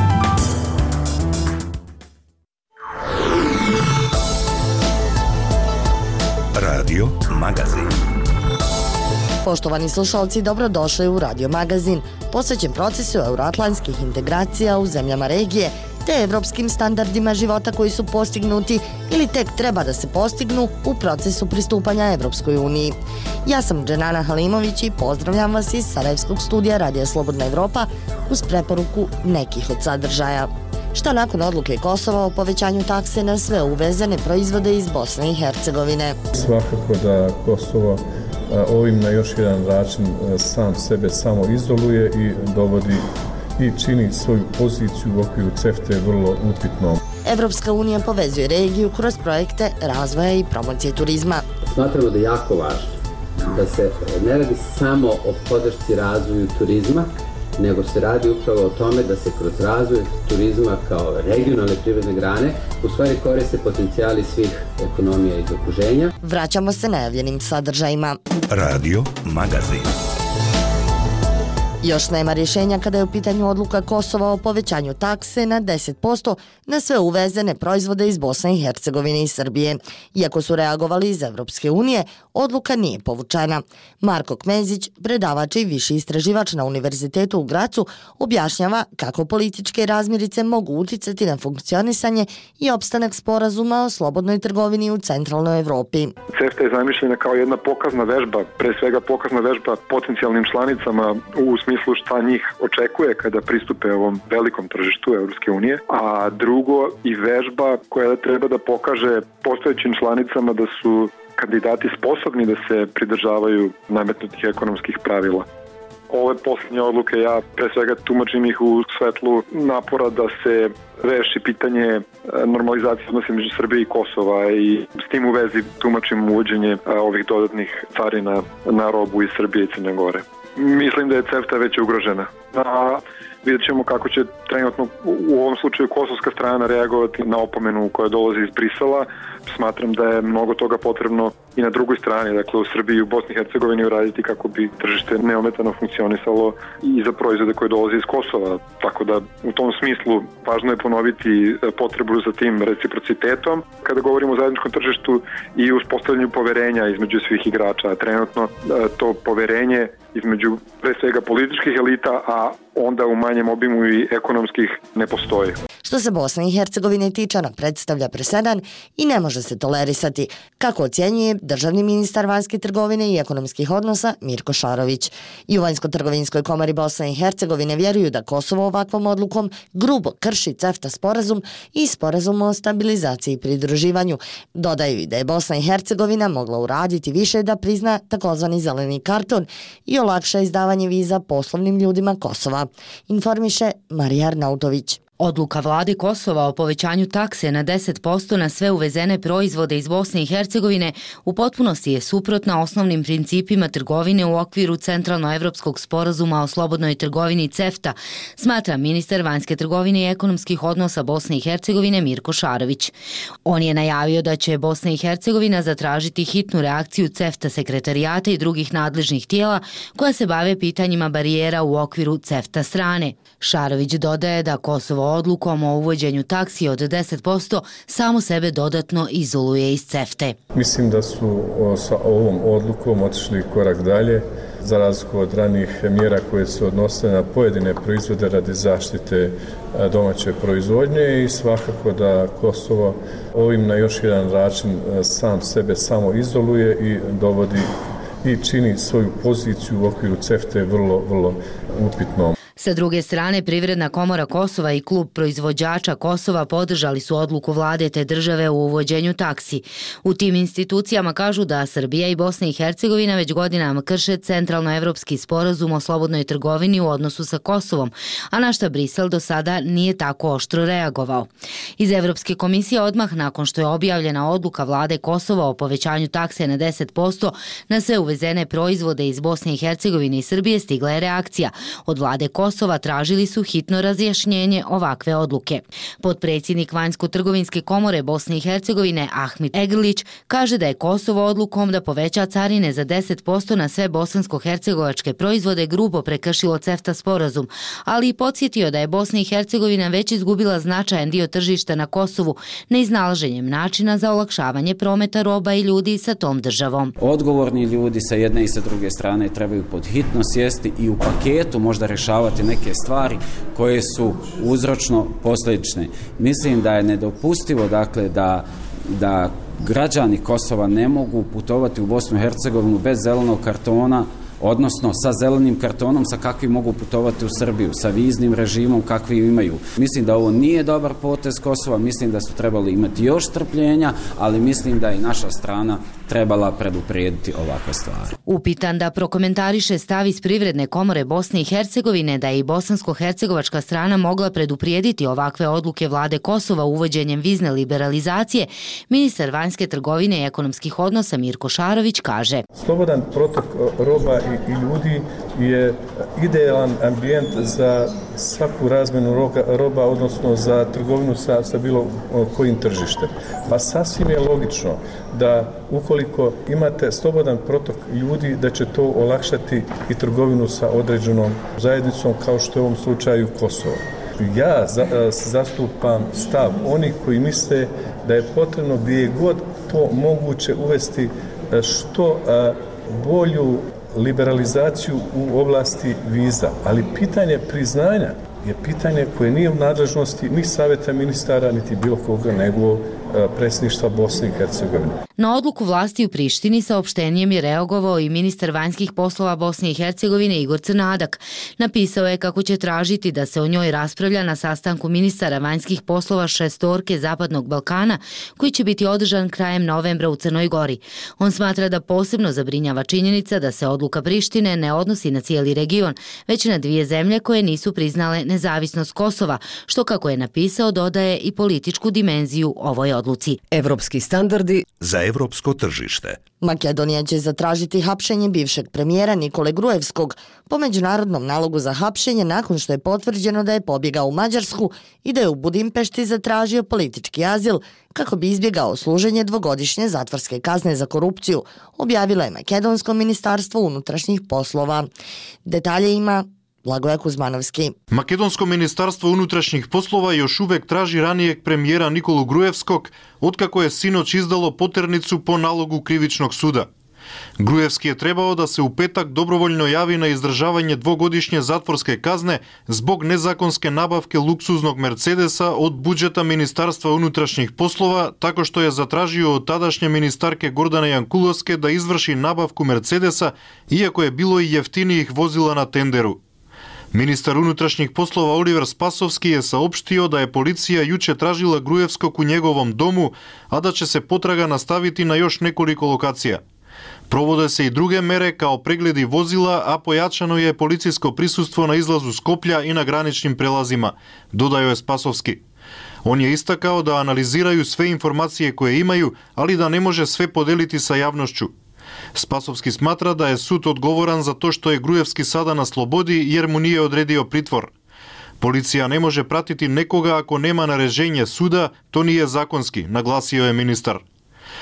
[SPEAKER 7] Radio Magazin.
[SPEAKER 13] Poštovani slušalci, dobrodošli u Radio Magazin, posvećen procesu euroatlantskih integracija u zemljama regije te evropskim standardima života koji su postignuti ili tek treba da se postignu u procesu pristupanja Evropskoj uniji. Ja sam Dženana Halimović i pozdravljam vas iz Sarajevskog studija Radija Slobodna Evropa uz preporuku nekih od sadržaja. Šta nakon odluke Kosova o povećanju takse na sve uvezene proizvode iz Bosne i Hercegovine?
[SPEAKER 15] Svakako da Kosovo ovim na još jedan način sam sebe samo izoluje i dovodi i čini svoju poziciju u okviru CEFTA vrlo upitnom.
[SPEAKER 13] Evropska unija povezuje regiju kroz projekte razvoja i promocije turizma.
[SPEAKER 16] Smatramo da je jako važno da se ne radi samo o podršci razvoju turizma, nego se radi upravo o tome da se kroz razvoj turizma kao regionalne privredne grane u stvari koriste potencijali svih ekonomija iz okruženja.
[SPEAKER 13] Vraćamo se najavljenim sadržajima.
[SPEAKER 7] Radio Magazin.
[SPEAKER 13] Još nema rješenja kada je u pitanju odluka Kosova o povećanju takse na deset posto na sve uvezene proizvode iz Bosne i Hercegovine i Srbije. Iako su reagovali iz Evropske unije, odluka nije povučena. Marko Kmezić, predavač i viši istraživač na Univerzitetu u Gracu, objašnjava kako političke razmirice mogu uticati na funkcionisanje i opstanak sporazuma o slobodnoj trgovini u centralnoj Evropi.
[SPEAKER 17] CEFTA je zamišljena kao jedna pokazna vežba, pre svega pokazna vežba potencijalnim članicama u smislu šta njih očekuje kada pristupe ovom velikom tržištu Evropske unije, a drugo i vežba koja treba da pokaže postojećim članicama da su kandidati sposobni da se pridržavaju nametnutih ekonomskih pravila. Ove posljednje odluke ja pre svega tumačim ih u svetlu napora da se reši pitanje normalizacije odnosa među Srbije i Kosova i s tim u vezi tumačim uvođenje ovih dodatnih carina na robu iz Srbije i Crne Gore. Mislim da je CEFTA već ugrožena. A vidjet ćemo kako će trenutno u ovom slučaju kosovska strana reagovati na opomenu koja dolazi iz Brisela. Smatram da je mnogo toga potrebno i na drugoj strani, dakle u Srbiji i u Bosni i Hercegovini uraditi kako bi tržište neometano funkcionisalo i za proizvode koje dolaze iz Kosova. Tako da u tom smislu važno je ponoviti potrebu za tim reciprocitetom kada govorimo o zajedničkom tržištu i uspostavljanju poverenja između svih igrača. Trenutno to poverenje između pre svega političkih elita, a onda u manjem obimu i ekonomskih ne postoji.
[SPEAKER 13] Što se Bosne i Hercegovine tiče, ona predstavlja presedan i ne može se tolerisati, kako ocjenjuje državni ministar vanjske trgovine i ekonomskih odnosa Mirko Šarović. I u Vanjsko-trgovinskoj komori Bosne i Hercegovine vjeruju da Kosovo ovakvom odlukom grubo krši CEFTA sporazum i sporazum o stabilizaciji i pridruživanju. Dodaju i da je Bosna i Hercegovina mogla uraditi više da prizna takozvani zeleni karton i olakša izdavanje viza poslovnim ljudima Kosova, informiše Marija Arnautović.
[SPEAKER 5] Odluka vlade Kosova o povećanju takse na deset posto na sve uvezene proizvode iz Bosne i Hercegovine u potpunosti je suprotna osnovnim principima trgovine u okviru Centralnoevropskog sporazuma o slobodnoj trgovini CEFTA, smatra ministar vanjske trgovine i ekonomskih odnosa Bosne i Hercegovine Mirko Šarović. On je najavio da će Bosna i Hercegovina zatražiti hitnu reakciju CEFTA sekretarijata i drugih nadležnih tijela koja se bave pitanjima barijera u okviru CEFTA strane. Šarović dodaje da Kosovo odlukom o uvođenju taksi od deset posto samo sebe dodatno izoluje iz CEFTA.
[SPEAKER 15] Mislim da su sa ovom odlukom otišli korak dalje, za razliku od ranijih mjera koje se odnose na pojedine proizvode radi zaštite domaće proizvodnje i svakako da Kosovo ovim na još jedan način sam sebe samo izoluje i dovodi i čini svoju poziciju u okviru CEFTA vrlo, vrlo upitnom.
[SPEAKER 5] Sa druge strane, Privredna komora Kosova i klub proizvođača Kosova podržali su odluku vlade te države u uvođenju taksi. U tim institucijama kažu da Srbija i Bosna i Hercegovina već godinama krše centralnoevropski sporazum o slobodnoj trgovini u odnosu sa Kosovom, a na šta Brisel do sada nije tako oštro reagovao. Iz Evropske komisije odmah nakon što je objavljena odluka vlade Kosova o povećanju takse na deset posto na sve uvezene proizvode iz Bosne i Hercegovine i Srbije stigla je reakcija. Od vlade Kosova Kosova tražili su hitno razjašnjenje ovakve odluke. Potpredsjednik Vanjsko-trgovinske komore Bosne i Hercegovine Ahmet Egrlić kaže da je Kosovo odlukom da poveća carine za deset posto na sve bosansko-hercegovačke proizvode grubo prekršilo CEFTA sporazum, ali i podsjetio da je Bosna i Hercegovina već izgubila značajan dio tržišta na Kosovu neiznalaženjem načina za olakšavanje prometa roba i ljudi sa tom državom.
[SPEAKER 10] Odgovorni ljudi sa jedne i sa druge strane trebaju pod hitno sjesti i u paketu možda rešavati neke stvari koje su uzročno posljedične. Mislim da je nedopustivo dakle da, da građani Kosova ne mogu putovati u Bosnu i Hercegovinu bez zelenog kartona, odnosno sa zelenim kartonom sa kakvi mogu putovati u Srbiju, sa viznim režimom kakvi imaju. Mislim da ovo nije dobar potez Kosova, mislim da su trebali imati još strpljenja, ali mislim da i naša strana trebala preduprijediti ovakve stvari.
[SPEAKER 5] Upitan da prokomentariše stav iz Privredne komore Bosne i Hercegovine da je i bosansko-hercegovačka strana mogla preduprijediti ovakve odluke vlade Kosova uvođenjem vizne liberalizacije, ministar vanjske trgovine i ekonomskih odnosa Mirko Šarović kaže:
[SPEAKER 15] Slobodan protok roba i ljudi je idealan ambijent za svaku razmenu roba, odnosno za trgovinu sa, sa bilo kojim tržištem. Pa sasvim je logično da ukoliko imate slobodan protok ljudi, da će to olakšati i trgovinu sa određenom zajednicom, kao što je u ovom slučaju Kosovo. Ja za, zastupam stav onih koji misle da je potrebno gdje je god to moguće uvesti što bolju liberalizaciju u oblasti viza, ali pitanje priznanja je pitanje koje nije u nadležnosti ni savjeta ministara, niti bilo koga, nego predsjedništva Bosne i Hercegovine.
[SPEAKER 5] Na odluku vlasti u Prištini saopštenjem je reagovao i ministar vanjskih poslova Bosne i Hercegovine Igor Crnadak. Napisao je kako će tražiti da se o njoj raspravlja na sastanku ministara vanjskih poslova šestorke Zapadnog Balkana, koji će biti održan krajem novembra u Crnoj Gori. On smatra da posebno zabrinjava činjenica da se odluka Prištine ne odnosi na cijeli region, već na dvije zemlje koje nisu priznale nezavisnost Kosova, što, kako je napisao, dodaje i političku dimenziju ovoj odluci.
[SPEAKER 6] Evropski standardi
[SPEAKER 7] za evropsko tržište.
[SPEAKER 13] Makedonija će zatražiti hapšenje bivšeg premijera Nikole Gruevskog po međunarodnom nalogu za hapšenje nakon što je potvrđeno da je pobjegao u Mađarsku i da je u Budimpešti zatražio politički azil kako bi izbjegao služenje dvogodišnje zatvorske kazne za korupciju, objavilo je Makedonsko ministarstvo unutrašnjih poslova. Detalje ima Blagoje Kuzmanovski.
[SPEAKER 14] Makedonsko ministarstvo unutrašnjih poslova još uvek traži ranijeg premijera Nikolu Gruevskog, otkako je sinoć izdalo poternicu po nalogu krivičnog suda. Gruevski je trebao da se u petak dobrovoljno javi na izdržavanje dvogodišnje zatvorske kazne zbog nezakonske nabavke luksuznog Mercedesa od budžeta Ministarstva unutrašnjih poslova, tako što je zatražio od tadašnje ministarke Gordane Jankulovske da izvrši nabavku Mercedesa, iako je bilo i jeftinijih vozila na tenderu. Ministar unutrašnjih poslova Oliver Spasovski je saopštio da je policija juče tražila Gruevskog u njegovom domu, a da će se potraga nastaviti na još nekoliko lokacija. Provode se i druge mere kao pregledi vozila, a pojačano je policijsko prisustvo na izlazu Skoplja i na graničnim prelazima, dodao je Spasovski. On je istakao da analiziraju sve informacije koje imaju, ali da ne može sve podeliti sa javnošću. Spasovski smatra da je sud odgovoran za to što je Gruevski sada na slobodi jer mu nije odredio pritvor. Policija ne može pratiti nekoga ako nema naređenje suda, to nije zakonski, naglasio je ministar.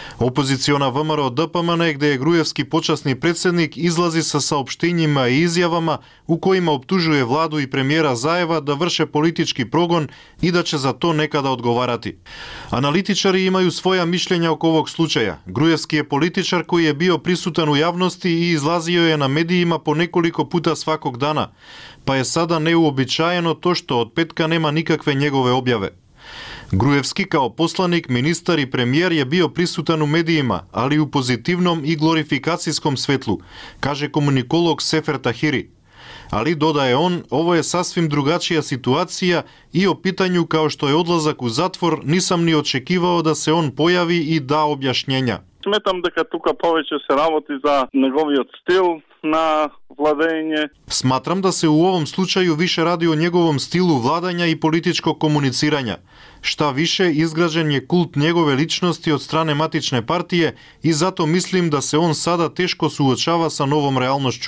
[SPEAKER 14] Opoziciona V M R O D P M N, gde je Grujevski počasni predsednik, izlazi sa saopštenjima i izjavama u kojima optužuje vladu i premijera Zajeva da vrše politički progon i da će za to nekada odgovarati. Analitičari imaju svoja mišljenja oko ovog slučaja. Grujevski je političar koji je bio prisutan u javnosti i izlazio je na medijima po nekoliko puta svakog dana, pa je sada neuobičajeno to što od petka nema nikakve njegove objave. Grujevski kao poslanik, ministar i premijer je bio prisutan u medijima, ali u pozitivnom i glorifikacijskom svetlu, kaže komunikolog Sefer Tahiri. Ali, dodaje on, ovo je sasvim drugačija situacija i o pitanju kao što je odlazak u zatvor nisam ni očekivao da se on pojavi i da objašnjenja.
[SPEAKER 4] Smetam дека тука повеќе се работи за неговиот стил на владење.
[SPEAKER 14] Smatram da se u ovom slučaju više radi o njegovom stilu vladanja i političkog komuniciranja. Šta više, izgrađen je kult njegove ličnosti od strane matične partije i zato mislim da se on sada teško suočava sa novom realnošću.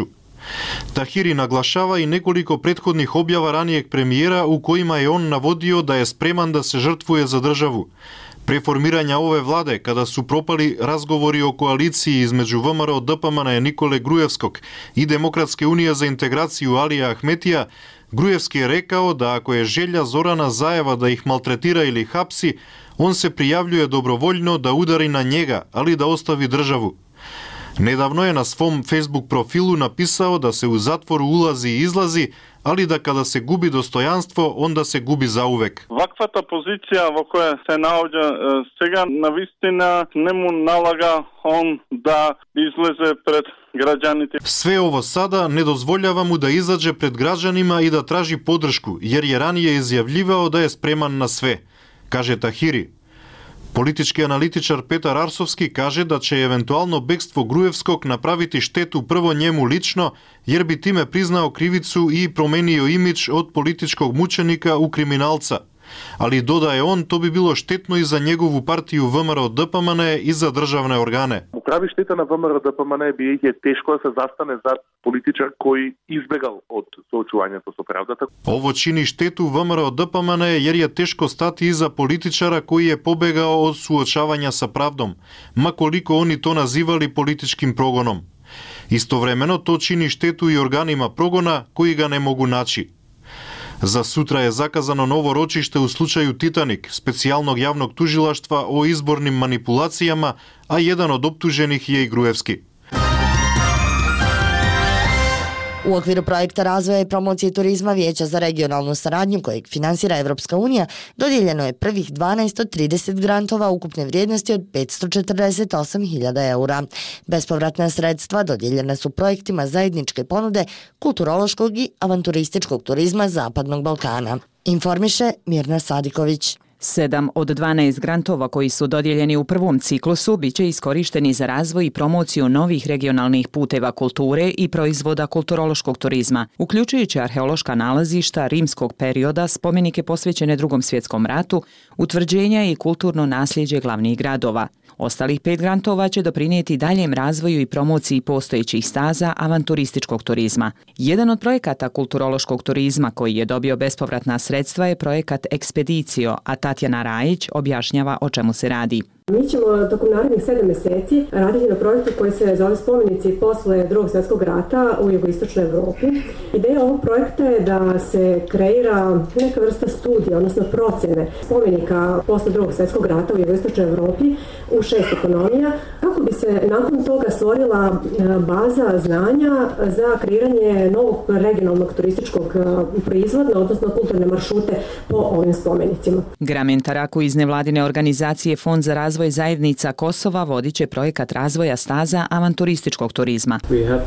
[SPEAKER 14] Tahiri naglašava i nekoliko prethodnih objava ranijeg premijera u kojima je on navodio da je spreman da se žrtvuje za državu. Pre formiranja ove vlade, kada su propali razgovori o koaliciji između V M R O D P M N Nikole Grujevskog i Demokratske unije za integraciju Alija Ahmetija, Grujevski je rekao da ako je želja Zorana Zajeva da ih maltretira ili hapsi, on se prijavljuje dobrovoljno da udari na njega, ali da ostavi državu. Nedavno je na svom Facebook profilu napisao da se u zatvoru ulazi i izlazi, ali da kada se gubi dostojanstvo, onda se gubi zauvek.
[SPEAKER 4] Ваквата позиција во која се наоѓа сега навистина не му налага он да излезе пред građanite.
[SPEAKER 14] Sve ovo sada ne dozvoljava mu da izađe pred građanima i da traži podršku, jer je ranije izjavljivao da je spreman na sve, kaže Tahiri. Politički analitičar Petar Arsovski kaže da će eventualno bekstvo Grujevskog napraviti štetu prvo njemu lično, jer bi time priznao krivicu i promenio imidž od političkog mučenika u kriminalca. Ali, dodaje on, to bi bilo štetno i za njegovu partiju V M R O D P M N i za državne organe.
[SPEAKER 17] Му прави штета на V M R O D P M N биејќи е тешко да се застане за политичар кој избегал од соочувањето со правдата.
[SPEAKER 14] Ovo čini štetu V M R O D P M N jer je teško stati iza političara koji je pobegao od suočavanja sa pravdom, ma koliko oni to nazivali političkim progonom. Istovremeno to čini štetu i organima progona koji ga ne mogu naći. Za sutra je zakazano novo ročište u slučaju Titanik, specijalnog javnog tužilaštva o izbornim manipulacijama, a jedan od optuženih je i Grujevski.
[SPEAKER 13] U okviru projekta razvoja i promocije turizma Vijeća za regionalnu saradnju kojeg finansira Evropska unija dodijeljeno je prvih dvanaest od trideset grantova ukupne vrijednosti od petsto četrdeset osam hiljada eura. Bespovratna sredstva dodijeljena su projektima zajedničke ponude kulturološkog i avanturističkog turizma Zapadnog Balkana. Informiše Mirna Sadiković.
[SPEAKER 18] Sedam od dvanaest grantova koji su dodijeljeni u prvom ciklusu biće iskorišteni za razvoj i promociju novih regionalnih puteva kulture i proizvoda kulturološkog turizma, uključujući arheološka nalazišta rimskog perioda, spomenike posvećene Drugom svjetskom ratu, utvrđenja i kulturno nasljeđe glavnih gradova. Ostalih pet grantova će doprinijeti daljem razvoju i promociji postojećih staza avanturističkog turizma. Jedan od projekata kulturološkog turizma koji je dobio bespovratna sredstva je projekat Ekspedicio, a Tatjana Rajić objašnjava o čemu se radi.
[SPEAKER 20] Mi ćemo tokom narednih sedam mjeseci raditi na projektu koji se zove Spomenici posle Drugog svjetskog rata u jugoistočnoj Evropi. Ideja ovog projekta je da se kreira neka vrsta studija, odnosno procjene spomenika posle Drugog svjetskog rata u jugoistočnoj Evropi u šest ekonomija, kako bi se nakon toga stvorila baza znanja za kreiranje novog regionalnog turističkog proizvoda, odnosno kulturne maršrute po ovim spomenicima.
[SPEAKER 18] Gramen Taraku iz nevladine organizacije Fond za razvoj zajednica Kosova vodit će projekat razvoja staza avanturističkog turizma.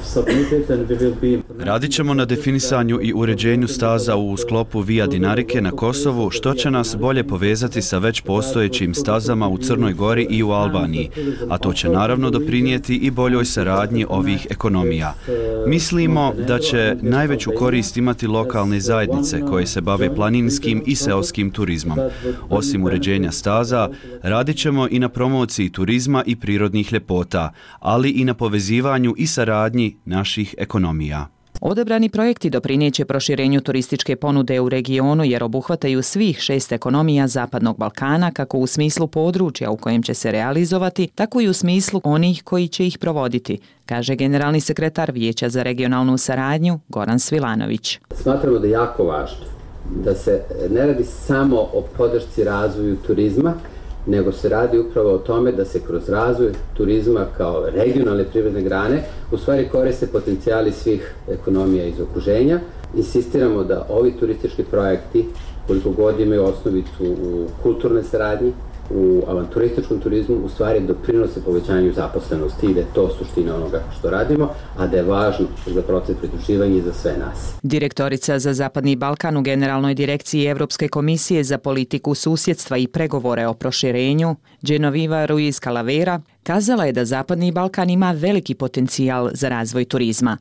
[SPEAKER 21] Radit ćemo na definisanju i uređenju staza u sklopu Via Dinarike na Kosovu, što će nas bolje povezati sa već postojećim stazama u Crnoj Gori i u Albaniji, a to će naravno doprinijeti i boljoj saradnji ovih ekonomija. Mislimo da će najveću korist imati lokalne zajednice koje se bave planinskim i seoskim turizmom. Osim uređenja staza, radit ćemo i na promociji turizma i prirodnih ljepota, ali i na povezivanju i saradnji naših ekonomija.
[SPEAKER 18] Odabrani projekti doprineće proširenju turističke ponude u regionu jer obuhvataju svih šest ekonomija Zapadnog Balkana, kako u smislu područja u kojem će se realizovati, tako i u smislu onih koji će ih provoditi, kaže generalni sekretar Vijeća za regionalnu saradnju Goran Svilanović.
[SPEAKER 16] Smatramo da je jako važno da se ne radi samo o podršci razvoju turizma, nego se radi upravo o tome da se kroz razvoj turizma kao regionalne privredne grane u stvari koriste potencijali svih ekonomija iz okruženja. Insistiramo da ovi turistički projekti, koliko god imaju osnovicu u kulturnoj saradnji, u avanturističkom turizmu, u stvari doprinose povećanju zaposlenosti i da je to suština onoga što radimo, a da je važno za proces pridruživanja i za sve nas.
[SPEAKER 18] Direktorica za Zapadni Balkan u Generalnoj direkciji Evropske komisije za politiku susjedstva i pregovore o proširenju, Genoveva Ruiz Calavera, kazala je da Zapadni Balkan ima veliki potencijal za razvoj turizma.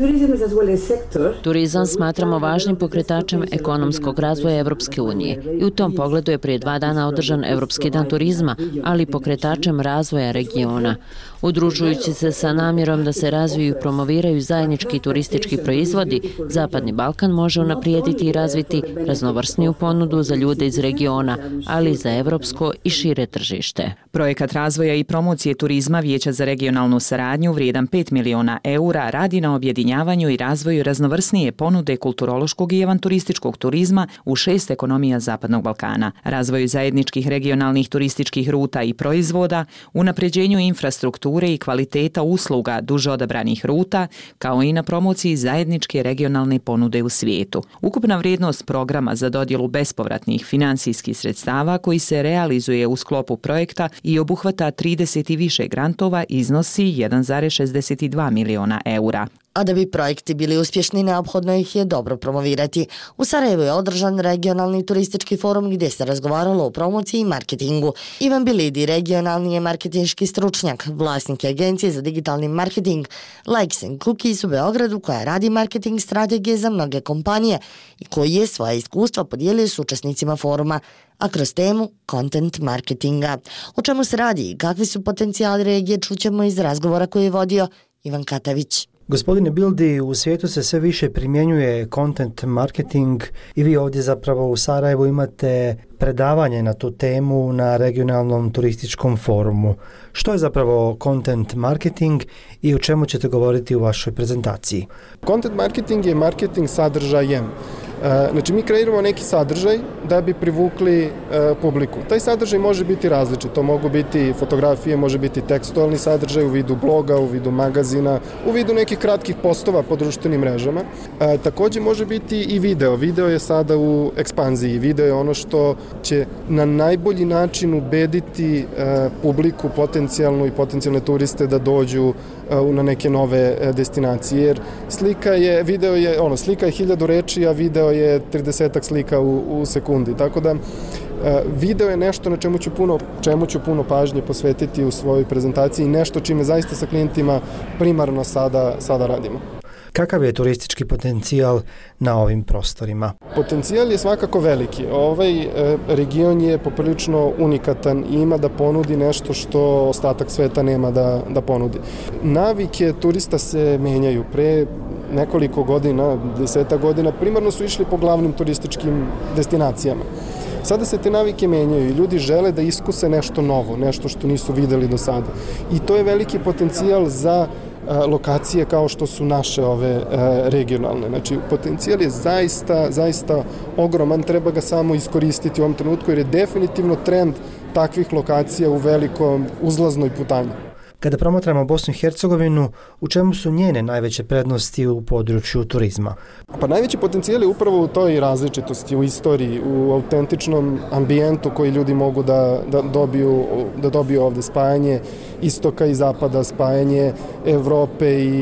[SPEAKER 19] Turizam smatramo važnim pokretačem ekonomskog razvoja Evropske unije i u tom pogledu je prije dva dana održan Evropski dan turizma, ali pokretačem razvoja regiona. Udružujući se sa namjerom da se razviju i promoviraju zajednički turistički proizvodi, Zapadni Balkan može unaprijediti i razviti raznovrsniju ponudu za ljude iz regiona, ali i za evropsko i šire tržište.
[SPEAKER 18] Projekat razvoja i promocije turizma Vijeća za regionalnu saradnju vrijedan pet miliona eura radi na objedinjavanju i razvoju raznovrsnije ponude kulturološkog i avanturističkog turizma u šest ekonomija Zapadnog Balkana, razvoju zajedničkih regionalnih turističkih ruta i proizvoda, unapređenju infrastrukture i kvaliteta usluga duže odabranih ruta, kao i na promociji zajedničke regionalne ponude u svijetu. Ukupna vrijednost programa za dodjelu bespovratnih finansijskih sredstava koji se realizuje u sklopu projekta i obuhvata trideset i više grantova iznosi jedan zarez šezdeset dva miliona eura.
[SPEAKER 13] A da bi projekti bili uspješni, neophodno ih je dobro promovirati. U Sarajevu je održan regionalni turistički forum gdje se razgovaralo o promociji i marketingu. Ivan Bilidi, regionalni je marketinški stručnjak, vlasnik je agencije za digitalni marketing Likes and Cookies u Beogradu, koja radi marketing strategije za mnoge kompanije i koji je svoja iskustva podijelio s učesnicima foruma, a kroz temu content marketinga. O čemu se radi i kakvi su potencijali regije čućemo iz razgovora koji je vodio Ivan Katavić.
[SPEAKER 22] Gospodine Bildi, u svijetu se sve više primjenjuje content marketing i vi ovdje zapravo u Sarajevu imate predavanje na tu temu na regionalnom turističkom forumu. Što je zapravo content marketing i o čemu ćete govoriti u vašoj prezentaciji?
[SPEAKER 23] Content marketing je marketing sadržajem. Znači, mi kreiramo neki sadržaj da bi privukli publiku. Taj sadržaj može biti različit. To mogu biti fotografije, može biti tekstualni sadržaj u vidu bloga, u vidu magazina, u vidu nekih kratkih postova po društvenim mrežama. Također može biti i video. Video je sada u ekspanziji. Video je ono što će na najbolji način ubediti publiku potencijalnu i potencijalne turiste da dođu na neke nove destinacije. Jer slika je, video je, ono, slika je hiljadu reči, a video je tridesetak slika u, u sekundi. Tako da video je nešto na čemu ću puno, čemu ću puno pažnje posvetiti u svojoj prezentaciji i nešto čime zaista sa klijentima primarno sada, sada radimo.
[SPEAKER 22] Kakav je turistički potencijal na ovim prostorima?
[SPEAKER 23] Potencijal je svakako veliki. Ovaj region je poprilično unikatan i ima da ponudi nešto što ostatak sveta nema da, da ponudi. Navike turista se menjaju. Pre nekoliko godina, deseta godina, primarno su išli po glavnim turističkim destinacijama. Sada se te navike menjaju i ljudi žele da iskuse nešto novo, nešto što nisu videli do sada. I to je veliki potencijal za lokacije kao što su naše ove regionalne. Znači, potencijal je zaista, zaista ogroman, treba ga samo iskoristiti u ovom trenutku jer je definitivno trend takvih lokacija u velikom uzlaznoj putanji.
[SPEAKER 22] Kada promatramo Bosnu i Hercegovinu, u čemu su njene najveće prednosti u području turizma?
[SPEAKER 23] Pa najveći potencijal je upravo u toj različitosti, u istoriji, u autentičnom ambijentu koji ljudi mogu da, da, dobiju, da dobiju ovde, spajanje istoka i zapada, spajanje Evrope i,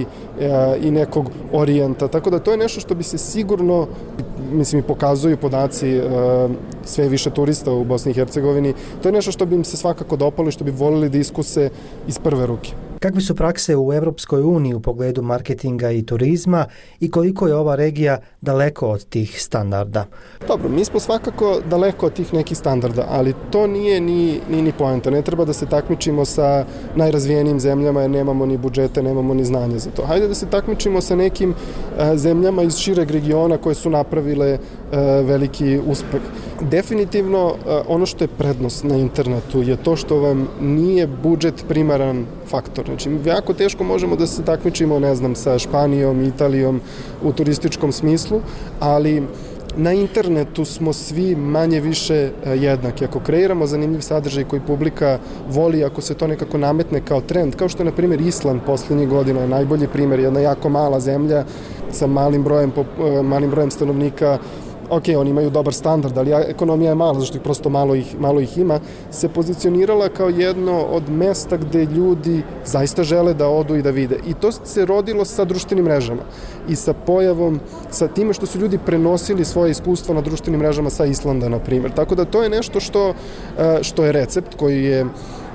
[SPEAKER 23] i nekog orijenta. Tako da to je nešto što bi se sigurno, mislim, i pokazuju podaci sve više turista u Bosni i Hercegovini, to je nešto što bi im se svakako dopalo i što bi volili da iskuse iz prve ruke.
[SPEAKER 22] Kakve su prakse u Europskoj uniji u pogledu marketinga i turizma i koliko je ova regija daleko od tih standarda?
[SPEAKER 23] Dobro, mi smo svakako daleko od tih nekih standarda, ali to nije ni, ni, ni poenta. Ne treba da se takmičimo sa najrazvijenijim zemljama jer nemamo ni budžete, nemamo ni znanje za to. Hajde da se takmičimo sa nekim a, zemljama iz šireg regiona koje su napravile a, veliki uspeh. Definitivno a, ono što je prednost na internetu je to što vam nije budžet primaran faktor. Znači, jako teško možemo da se takmičimo, ne znam, sa Španijom, Italijom u turističkom smislu, ali na internetu smo svi manje više jednaki. Ako kreiramo zanimljiv sadržaj koji publika voli, ako se to nekako nametne kao trend, kao što je, na primjer, Island poslednjih godina je najbolji primjer, jedna jako mala zemlja sa malim brojem, malim brojem stanovnika, ok, oni imaju dobar standard, ali ekonomija je mala, zašto ih prosto malo ih, malo ih ima, se pozicionirala kao jedno od mesta gde ljudi zaista žele da odu i da vide. I to se rodilo sa društvenim mrežama i sa pojavom, sa time što su ljudi prenosili svoje iskustva na društvenim mrežama sa Islanda, na primjer. Tako da to je nešto što, što je recept koji je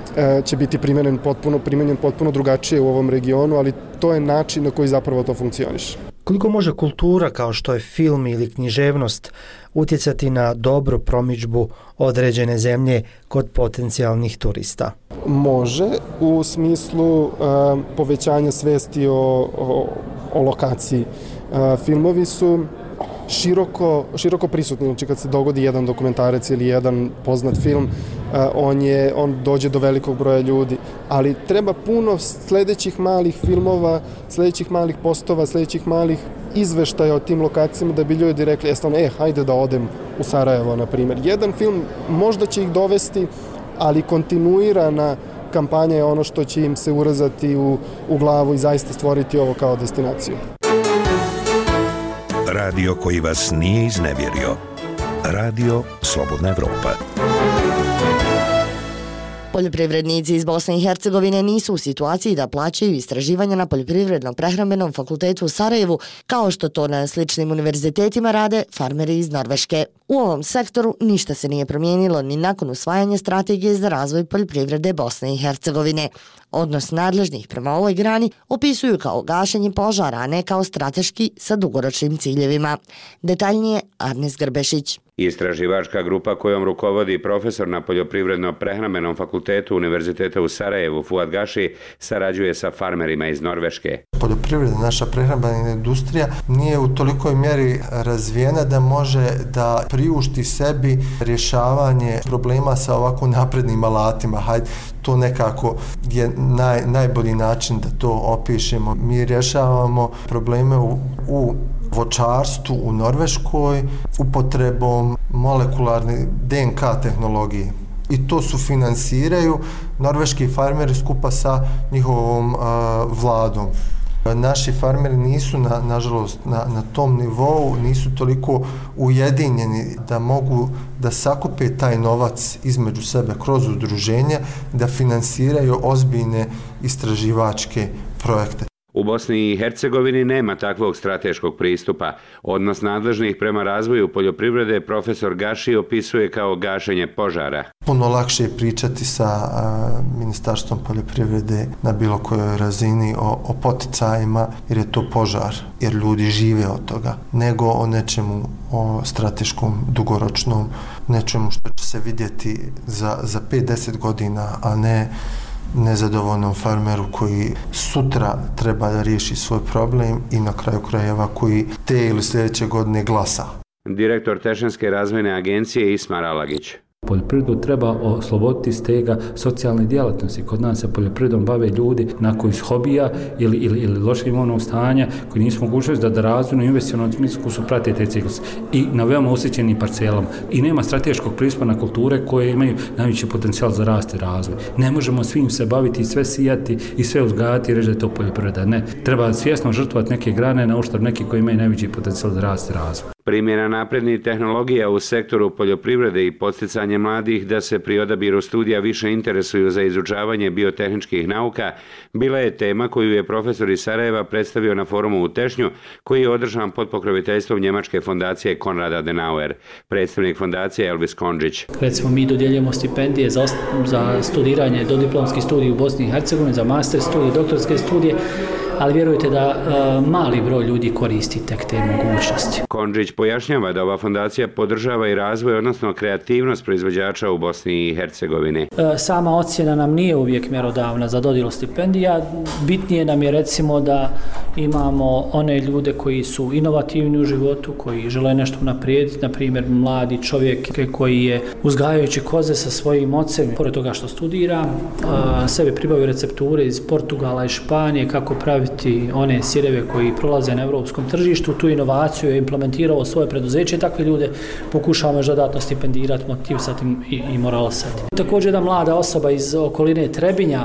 [SPEAKER 23] će biti primenjen potpuno, primenjen potpuno drugačije u ovom regionu, ali to je način na koji zapravo to funkcioniše.
[SPEAKER 22] Koliko može kultura kao što je film ili književnost utjecati na dobru promidžbu određene zemlje kod potencijalnih turista?
[SPEAKER 23] Može, u smislu uh, povećanja svesti o, o, o lokaciji. Uh, filmovi su široko, široko prisutni, znači kad se dogodi jedan dokumentarac ili jedan poznat film, uh, on, je, on dođe do velikog broja ljudi, ali treba puno sledećih malih filmova, sledećih malih postova, sledećih malih izveštaja o tim lokacijama da bi ljudi rekli, e, hajde da odem u Sarajevo, na primjer. Jedan film možda će ih dovesti, ali kontinuirana kampanja je ono što će im se urezati u, u glavu i zaista stvoriti ovo kao destinaciju.
[SPEAKER 7] Radio koji vas nije iznevjerio. Radio Slobodna Evropa.
[SPEAKER 13] Poljoprivrednici iz Bosne i Hercegovine nisu u situaciji da plaćaju istraživanja na Poljoprivredno-prehrambenom fakultetu u Sarajevu, kao što to na sličnim univerzitetima rade farmeri iz Norveške. U ovom sektoru ništa se nije promijenilo ni nakon usvajanja strategije za razvoj poljoprivrede Bosne i Hercegovine. Odnos nadležnih prema ovoj grani opisuju kao gašenje požara, a ne kao strateški sa dugoročnim ciljevima. Detaljnije Arnes Grbešić.
[SPEAKER 3] Istraživačka grupa kojom rukovodi profesor na Poljoprivredno-prehrambenom fakultetu Univerziteta u Sarajevu, Fuad Gaši, sarađuje sa farmerima iz Norveške.
[SPEAKER 8] Poljoprivreda, naša prehrambena industrija, nije u tolikoj mjeri razvijena da može da priušti sebi rješavanje problema sa ovako naprednim alatima. Hajde, to nekako je naj, najbolji način da to opišemo. Mi rješavamo probleme u, u voćarstvu u Norveškoj upotrebom molekularne D N K tehnologije. I to su finansiraju norveški farmeri skupa sa njihovom uh, vladom. Naši farmeri nisu, na, nažalost, na, na tom nivou, nisu toliko ujedinjeni da mogu da sakupe taj novac između sebe kroz udruženja, da finansiraju ozbiljne istraživačke projekte.
[SPEAKER 3] U Bosni i Hercegovini nema takvog strateškog pristupa. Odnos nadležnih prema razvoju poljoprivrede profesor Gaši opisuje kao gašenje požara.
[SPEAKER 8] Puno lakše je pričati sa a, Ministarstvom poljoprivrede na bilo kojoj razini o, o poticajima, jer je to požar, jer ljudi žive od toga, nego o nečemu, o strateškom, dugoročnom, nečemu što će se vidjeti za, za pet do deset godina, a ne nezadovoljnom farmeru koji sutra treba da riješi svoj problem i na kraju krajeva koji te ili sljedeće godine glasa.
[SPEAKER 3] Direktor Tešenske razvojne agencije Ismar Alagić.
[SPEAKER 12] Poljoprivredu treba osloboditi stega socijalne djelatnosti. Kod nas se poljoprivredom bave ljudi nakon iz hobija ili, ili, ili lošeg imovnog stanja koji nisu mogućnosti da, da razvojno investicionalnom smislu su prate te cikluse i na veoma osjećenim parcelama. I nema strateškog pristupa na kulture koje imaju najveći potencijal za rast i razvoj. Ne možemo svim se baviti i sve sijati i sve uzgajati i reći da je to poljoprivreda. Ne. Treba svjesno žrtvovati neke grane na uštrb neki koji imaju najveći potencijal za rast i razvoj.
[SPEAKER 3] Primjena naprednih tehnologija u sektoru poljoprivrede i podsticanje mladih da se pri odabiru studija više interesuju za izučavanje biotehničkih nauka bila je tema koju je profesor iz Sarajeva predstavio na forumu u Tešnju, koji je održan pod pokroviteljstvom njemačke fondacije Konrad Adenauer. Predstavnik fondacije Elvis Kondžić.
[SPEAKER 2] Recimo, mi dodjeljujemo stipendije za, za studiranje, dodiplomski studij u Bosni i Hercegovini, za master studije, doktorske studije, ali vjerujte da uh, mali broj ljudi koristi tek te mogućnosti.
[SPEAKER 3] Kondžić pojašnjava da ova fondacija podržava i razvoj, odnosno kreativnost proizvođača u Bosni i Hercegovini.
[SPEAKER 2] Uh, sama ocjena nam nije uvijek mjerodavna za dodjelu stipendija. Bitnije nam je recimo da imamo one ljude koji su inovativni u životu, koji žele nešto naprijediti, na primjer mladi čovjek koji je uzgajajući koze sa svojim ocem, pored toga što studira, uh, sebi pribavio recepture iz Portugala i Španije kako praviti one sireve koji prolaze na europskom tržištu. Tu inovaciju je implementirao svoje preduzeće i takve ljude pokušavamo još dodatno stipendirati, motivisati i, i moralisati. Također jedna mlada osoba iz okoline Trebinja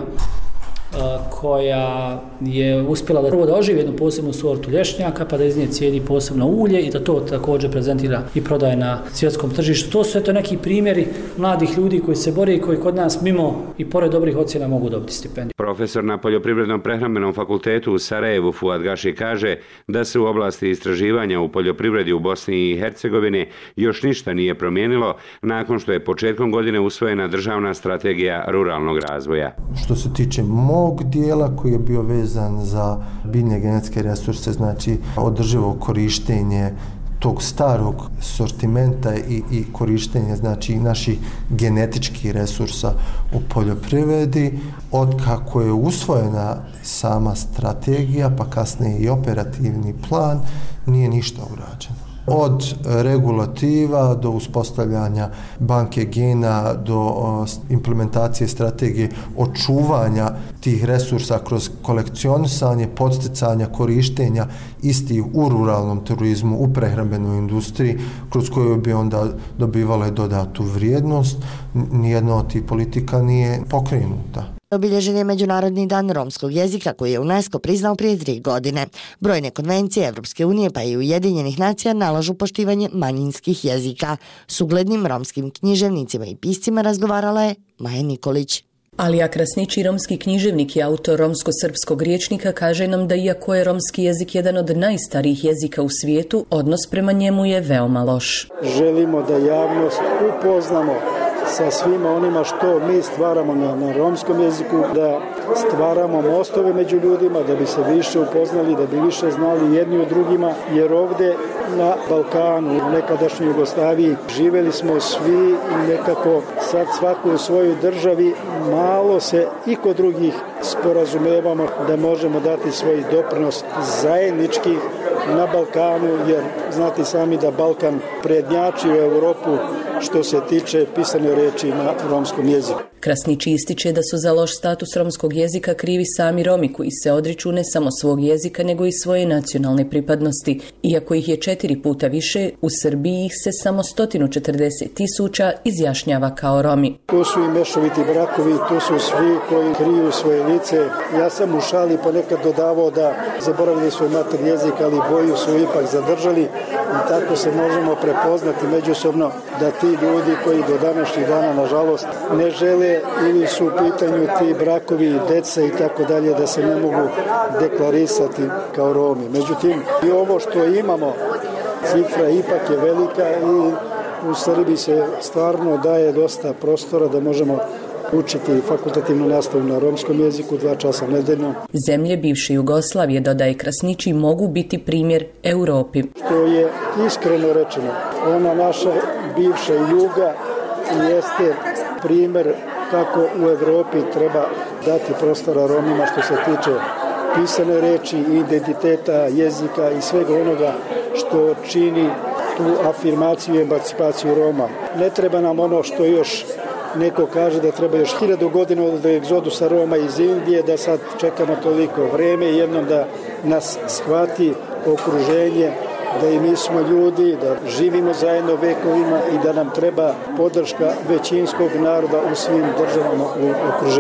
[SPEAKER 2] koja je uspjela da prvo da oživi jednu posebnu sortu lješnjaka, pa da iz nje cijedi posebno ulje i da to također prezentira i prodaje na svjetskom tržištu. To su eto neki primjeri mladih ljudi koji se bore i koji kod nas mimo i pored dobrih ocjena mogu dobiti stipendiju.
[SPEAKER 3] Profesor na Poljoprivrednom prehrambenom fakultetu u Sarajevu Fuad Gaši kaže da se u oblasti istraživanja u poljoprivredi u Bosni i Hercegovini još ništa nije promijenilo nakon što je početkom godine usvojena državna strategija ruralnog razvoja.
[SPEAKER 8] Što se tiče mog dijela koji je bio vezan za biljne genetske resurse, znači održivo korištenje tog starog sortimenta i, i korištenje znači naših genetičkih resursa u poljoprivredi, od kako je usvojena sama strategija, pa kasnije i operativni plan, nije ništa urađeno. Od regulativa do uspostavljanja banke gena, do implementacije strategije očuvanja tih resursa kroz kolekcionisanje, podsticanja, korištenja istih u ruralnom turizmu, u prehrambenoj industriji, kroz koju bi onda dobivale dodatu vrijednost. Nijedna od tih politika nije pokrenuta.
[SPEAKER 13] Obilježen je Međunarodni dan romskog jezika koji je UNESCO priznao prije tri godine. Brojne konvencije Evropske unije pa i Ujedinjenih nacija nalažu poštivanje manjinskih jezika. S uglednim romskim književnicima i piscima razgovarala je Maja Nikolić.
[SPEAKER 9] Alija Krasnići, romski književnik i autor romsko-srpskog rječnika, kaže nam da iako je romski jezik jedan od najstarijih jezika u svijetu, odnos prema njemu je veoma loš.
[SPEAKER 11] Želimo da javnost upoznamo sa svima onima što mi stvaramo na, na romskom jeziku, da stvaramo mostove među ljudima, da bi se više upoznali, da bi više znali jedni od drugima, jer ovdje na Balkanu, u nekadašnjoj Jugoslaviji, živjeli smo svi i nekako sad svako u svojoj državi, malo se i kod drugih sporazumevamo da možemo dati svoj doprinos zajednički na Balkanu, jer znate sami da Balkan prednjači u Europu što se tiče pisane reči na romskom jeziku.
[SPEAKER 9] Krasnići ističe da su za loš status romskog jezika krivi sami Romi koji se odriču ne samo svog jezika nego i svoje nacionalne pripadnosti. Iako ih je četiri puta više, u Srbiji ih se samo sto četrdeset tisuća izjašnjava kao Romi.
[SPEAKER 11] To su i mešoviti brakovi, to su svi koji kriju svoje lice. Ja sam u šali ponekad dodavao da zaboravili svoj mater jezik, ali boju su ipak zadržali i tako se možemo prepoznati međusobno da ti ljudi koji do današnjih dana, nažalost, ne žele ili su u pitanju ti brakovi, deca i tako dalje, da se ne mogu deklarisati kao Romi. Međutim, i ovo što imamo, cifra ipak je velika i u Srbiji se stvarno daje dosta prostora da možemo učiti fakultativnu nastavu na romskom jeziku dva časa nedeljno.
[SPEAKER 9] Zemlje bivše Jugoslavije, dodaje Krasnići, mogu biti primjer Europi.
[SPEAKER 11] Što je iskreno rečeno, ona naša bivša juga jeste primjer kako u Europi treba dati prostora Romima što se tiče pisane reči, identiteta, jezika i svega onoga što čini tu afirmaciju i emancipaciju Roma. Ne treba nam ono što još neko kaže da treba još hiljadu godina od egzodusa Roma iz Indije, da sad čekamo toliko vreme i jednom da nas shvati okruženje, da i mi smo ljudi, da živimo zajedno vekovima i da nam treba podrška većinskog naroda u svim državama u okruženju.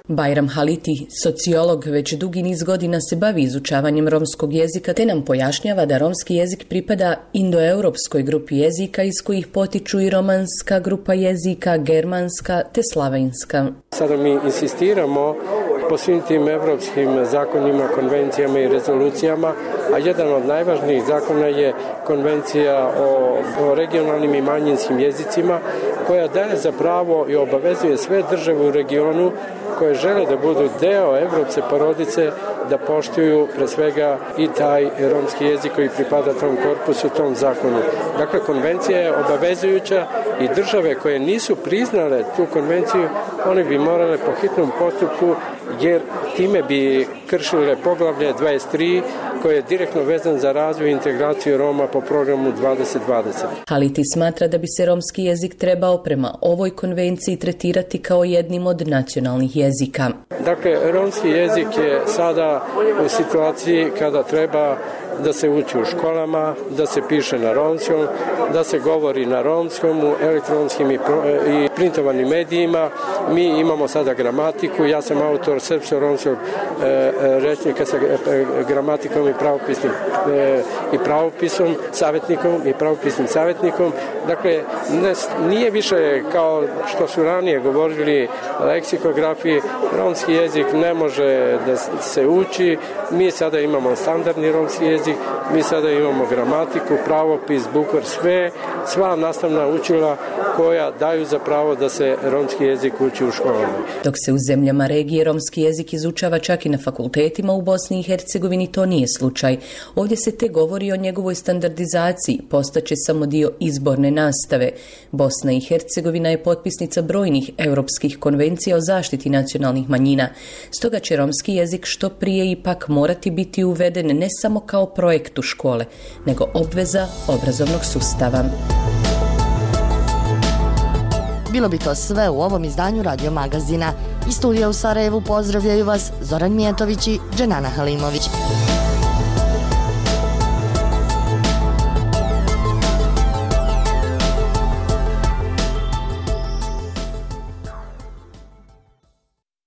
[SPEAKER 9] Bajram Haliti, sociolog, već dugi niz godina se bavi izučavanjem romskog jezika te nam pojašnjava da romski jezik pripada indoeuropskoj grupi jezika iz kojih potiču i romanska grupa jezika, germanska te slavenska.
[SPEAKER 1] Sada mi insistiramo po svim tim evropskim zakonima, konvencijama i rezolucijama, a jedan od najvažnijih zakona je konvencija o, o regionalnim i manjinskim jezicima, koja daje za pravo i obavezuje sve države u regionu koje žele da budu deo evropske porodice, da poštuju pre svega i taj romski jezik koji pripada tom korpusu, tom zakonu. Dakle, konvencija je obavezujuća i države koje nisu priznale tu konvenciju, one bi morale po hitnom postupku, jer time bi kršile poglavlje dvadeset tri koje je direktno vezan za razvoj i integraciju Roma po programu dvadeset dvadeset.
[SPEAKER 9] Haliti smatra da bi se romski jezik trebao prema ovoj konvenciji tretirati kao jednim od nacionalnih jezika.
[SPEAKER 1] Dakle, romski jezik je sada u situaciji kada treba da se uči u školama, da se piše na romskom, da se govori na romskom u elektronskim i, pro, i printovanim medijima. Mi imamo sada gramatiku, ja sam autor srpsko-romskog e, rečnika sa e, gramatikom i pravopisnim e, i pravopisom, savjetnikom i pravopisnim savjetnikom. Dakle, ne, nije više kao što su ranije govorili leksikografiji, romski jezik ne može da se uči. Mi sada imamo standardni romski jezik, mi sada imamo gramatiku, pravopis, bukvar, sve, sva nastavna učila koja daju za pravo da se romski jezik uči u školama.
[SPEAKER 9] Dok se u zemljama regije romski jezik izučava čak i na fakultetima, u Bosni i Hercegovini to nije slučaj. Ovdje se te govori o njegovoj standardizaciji, postaće samo dio izborne nastave. Bosna i Hercegovina je potpisnica brojnih europskih konvencija o zaštiti nacionalnih manjina. Stoga će romski jezik što prije ipak morati biti uveden ne samo kao projekt u škole, nego obveza obrazovnog sustava.
[SPEAKER 13] Bilo bi to sve u ovom izdanju Radio Magazina. Iz studija u Sarajevu pozdravljaju vas Zoran Mijetović i Dženana Halimović.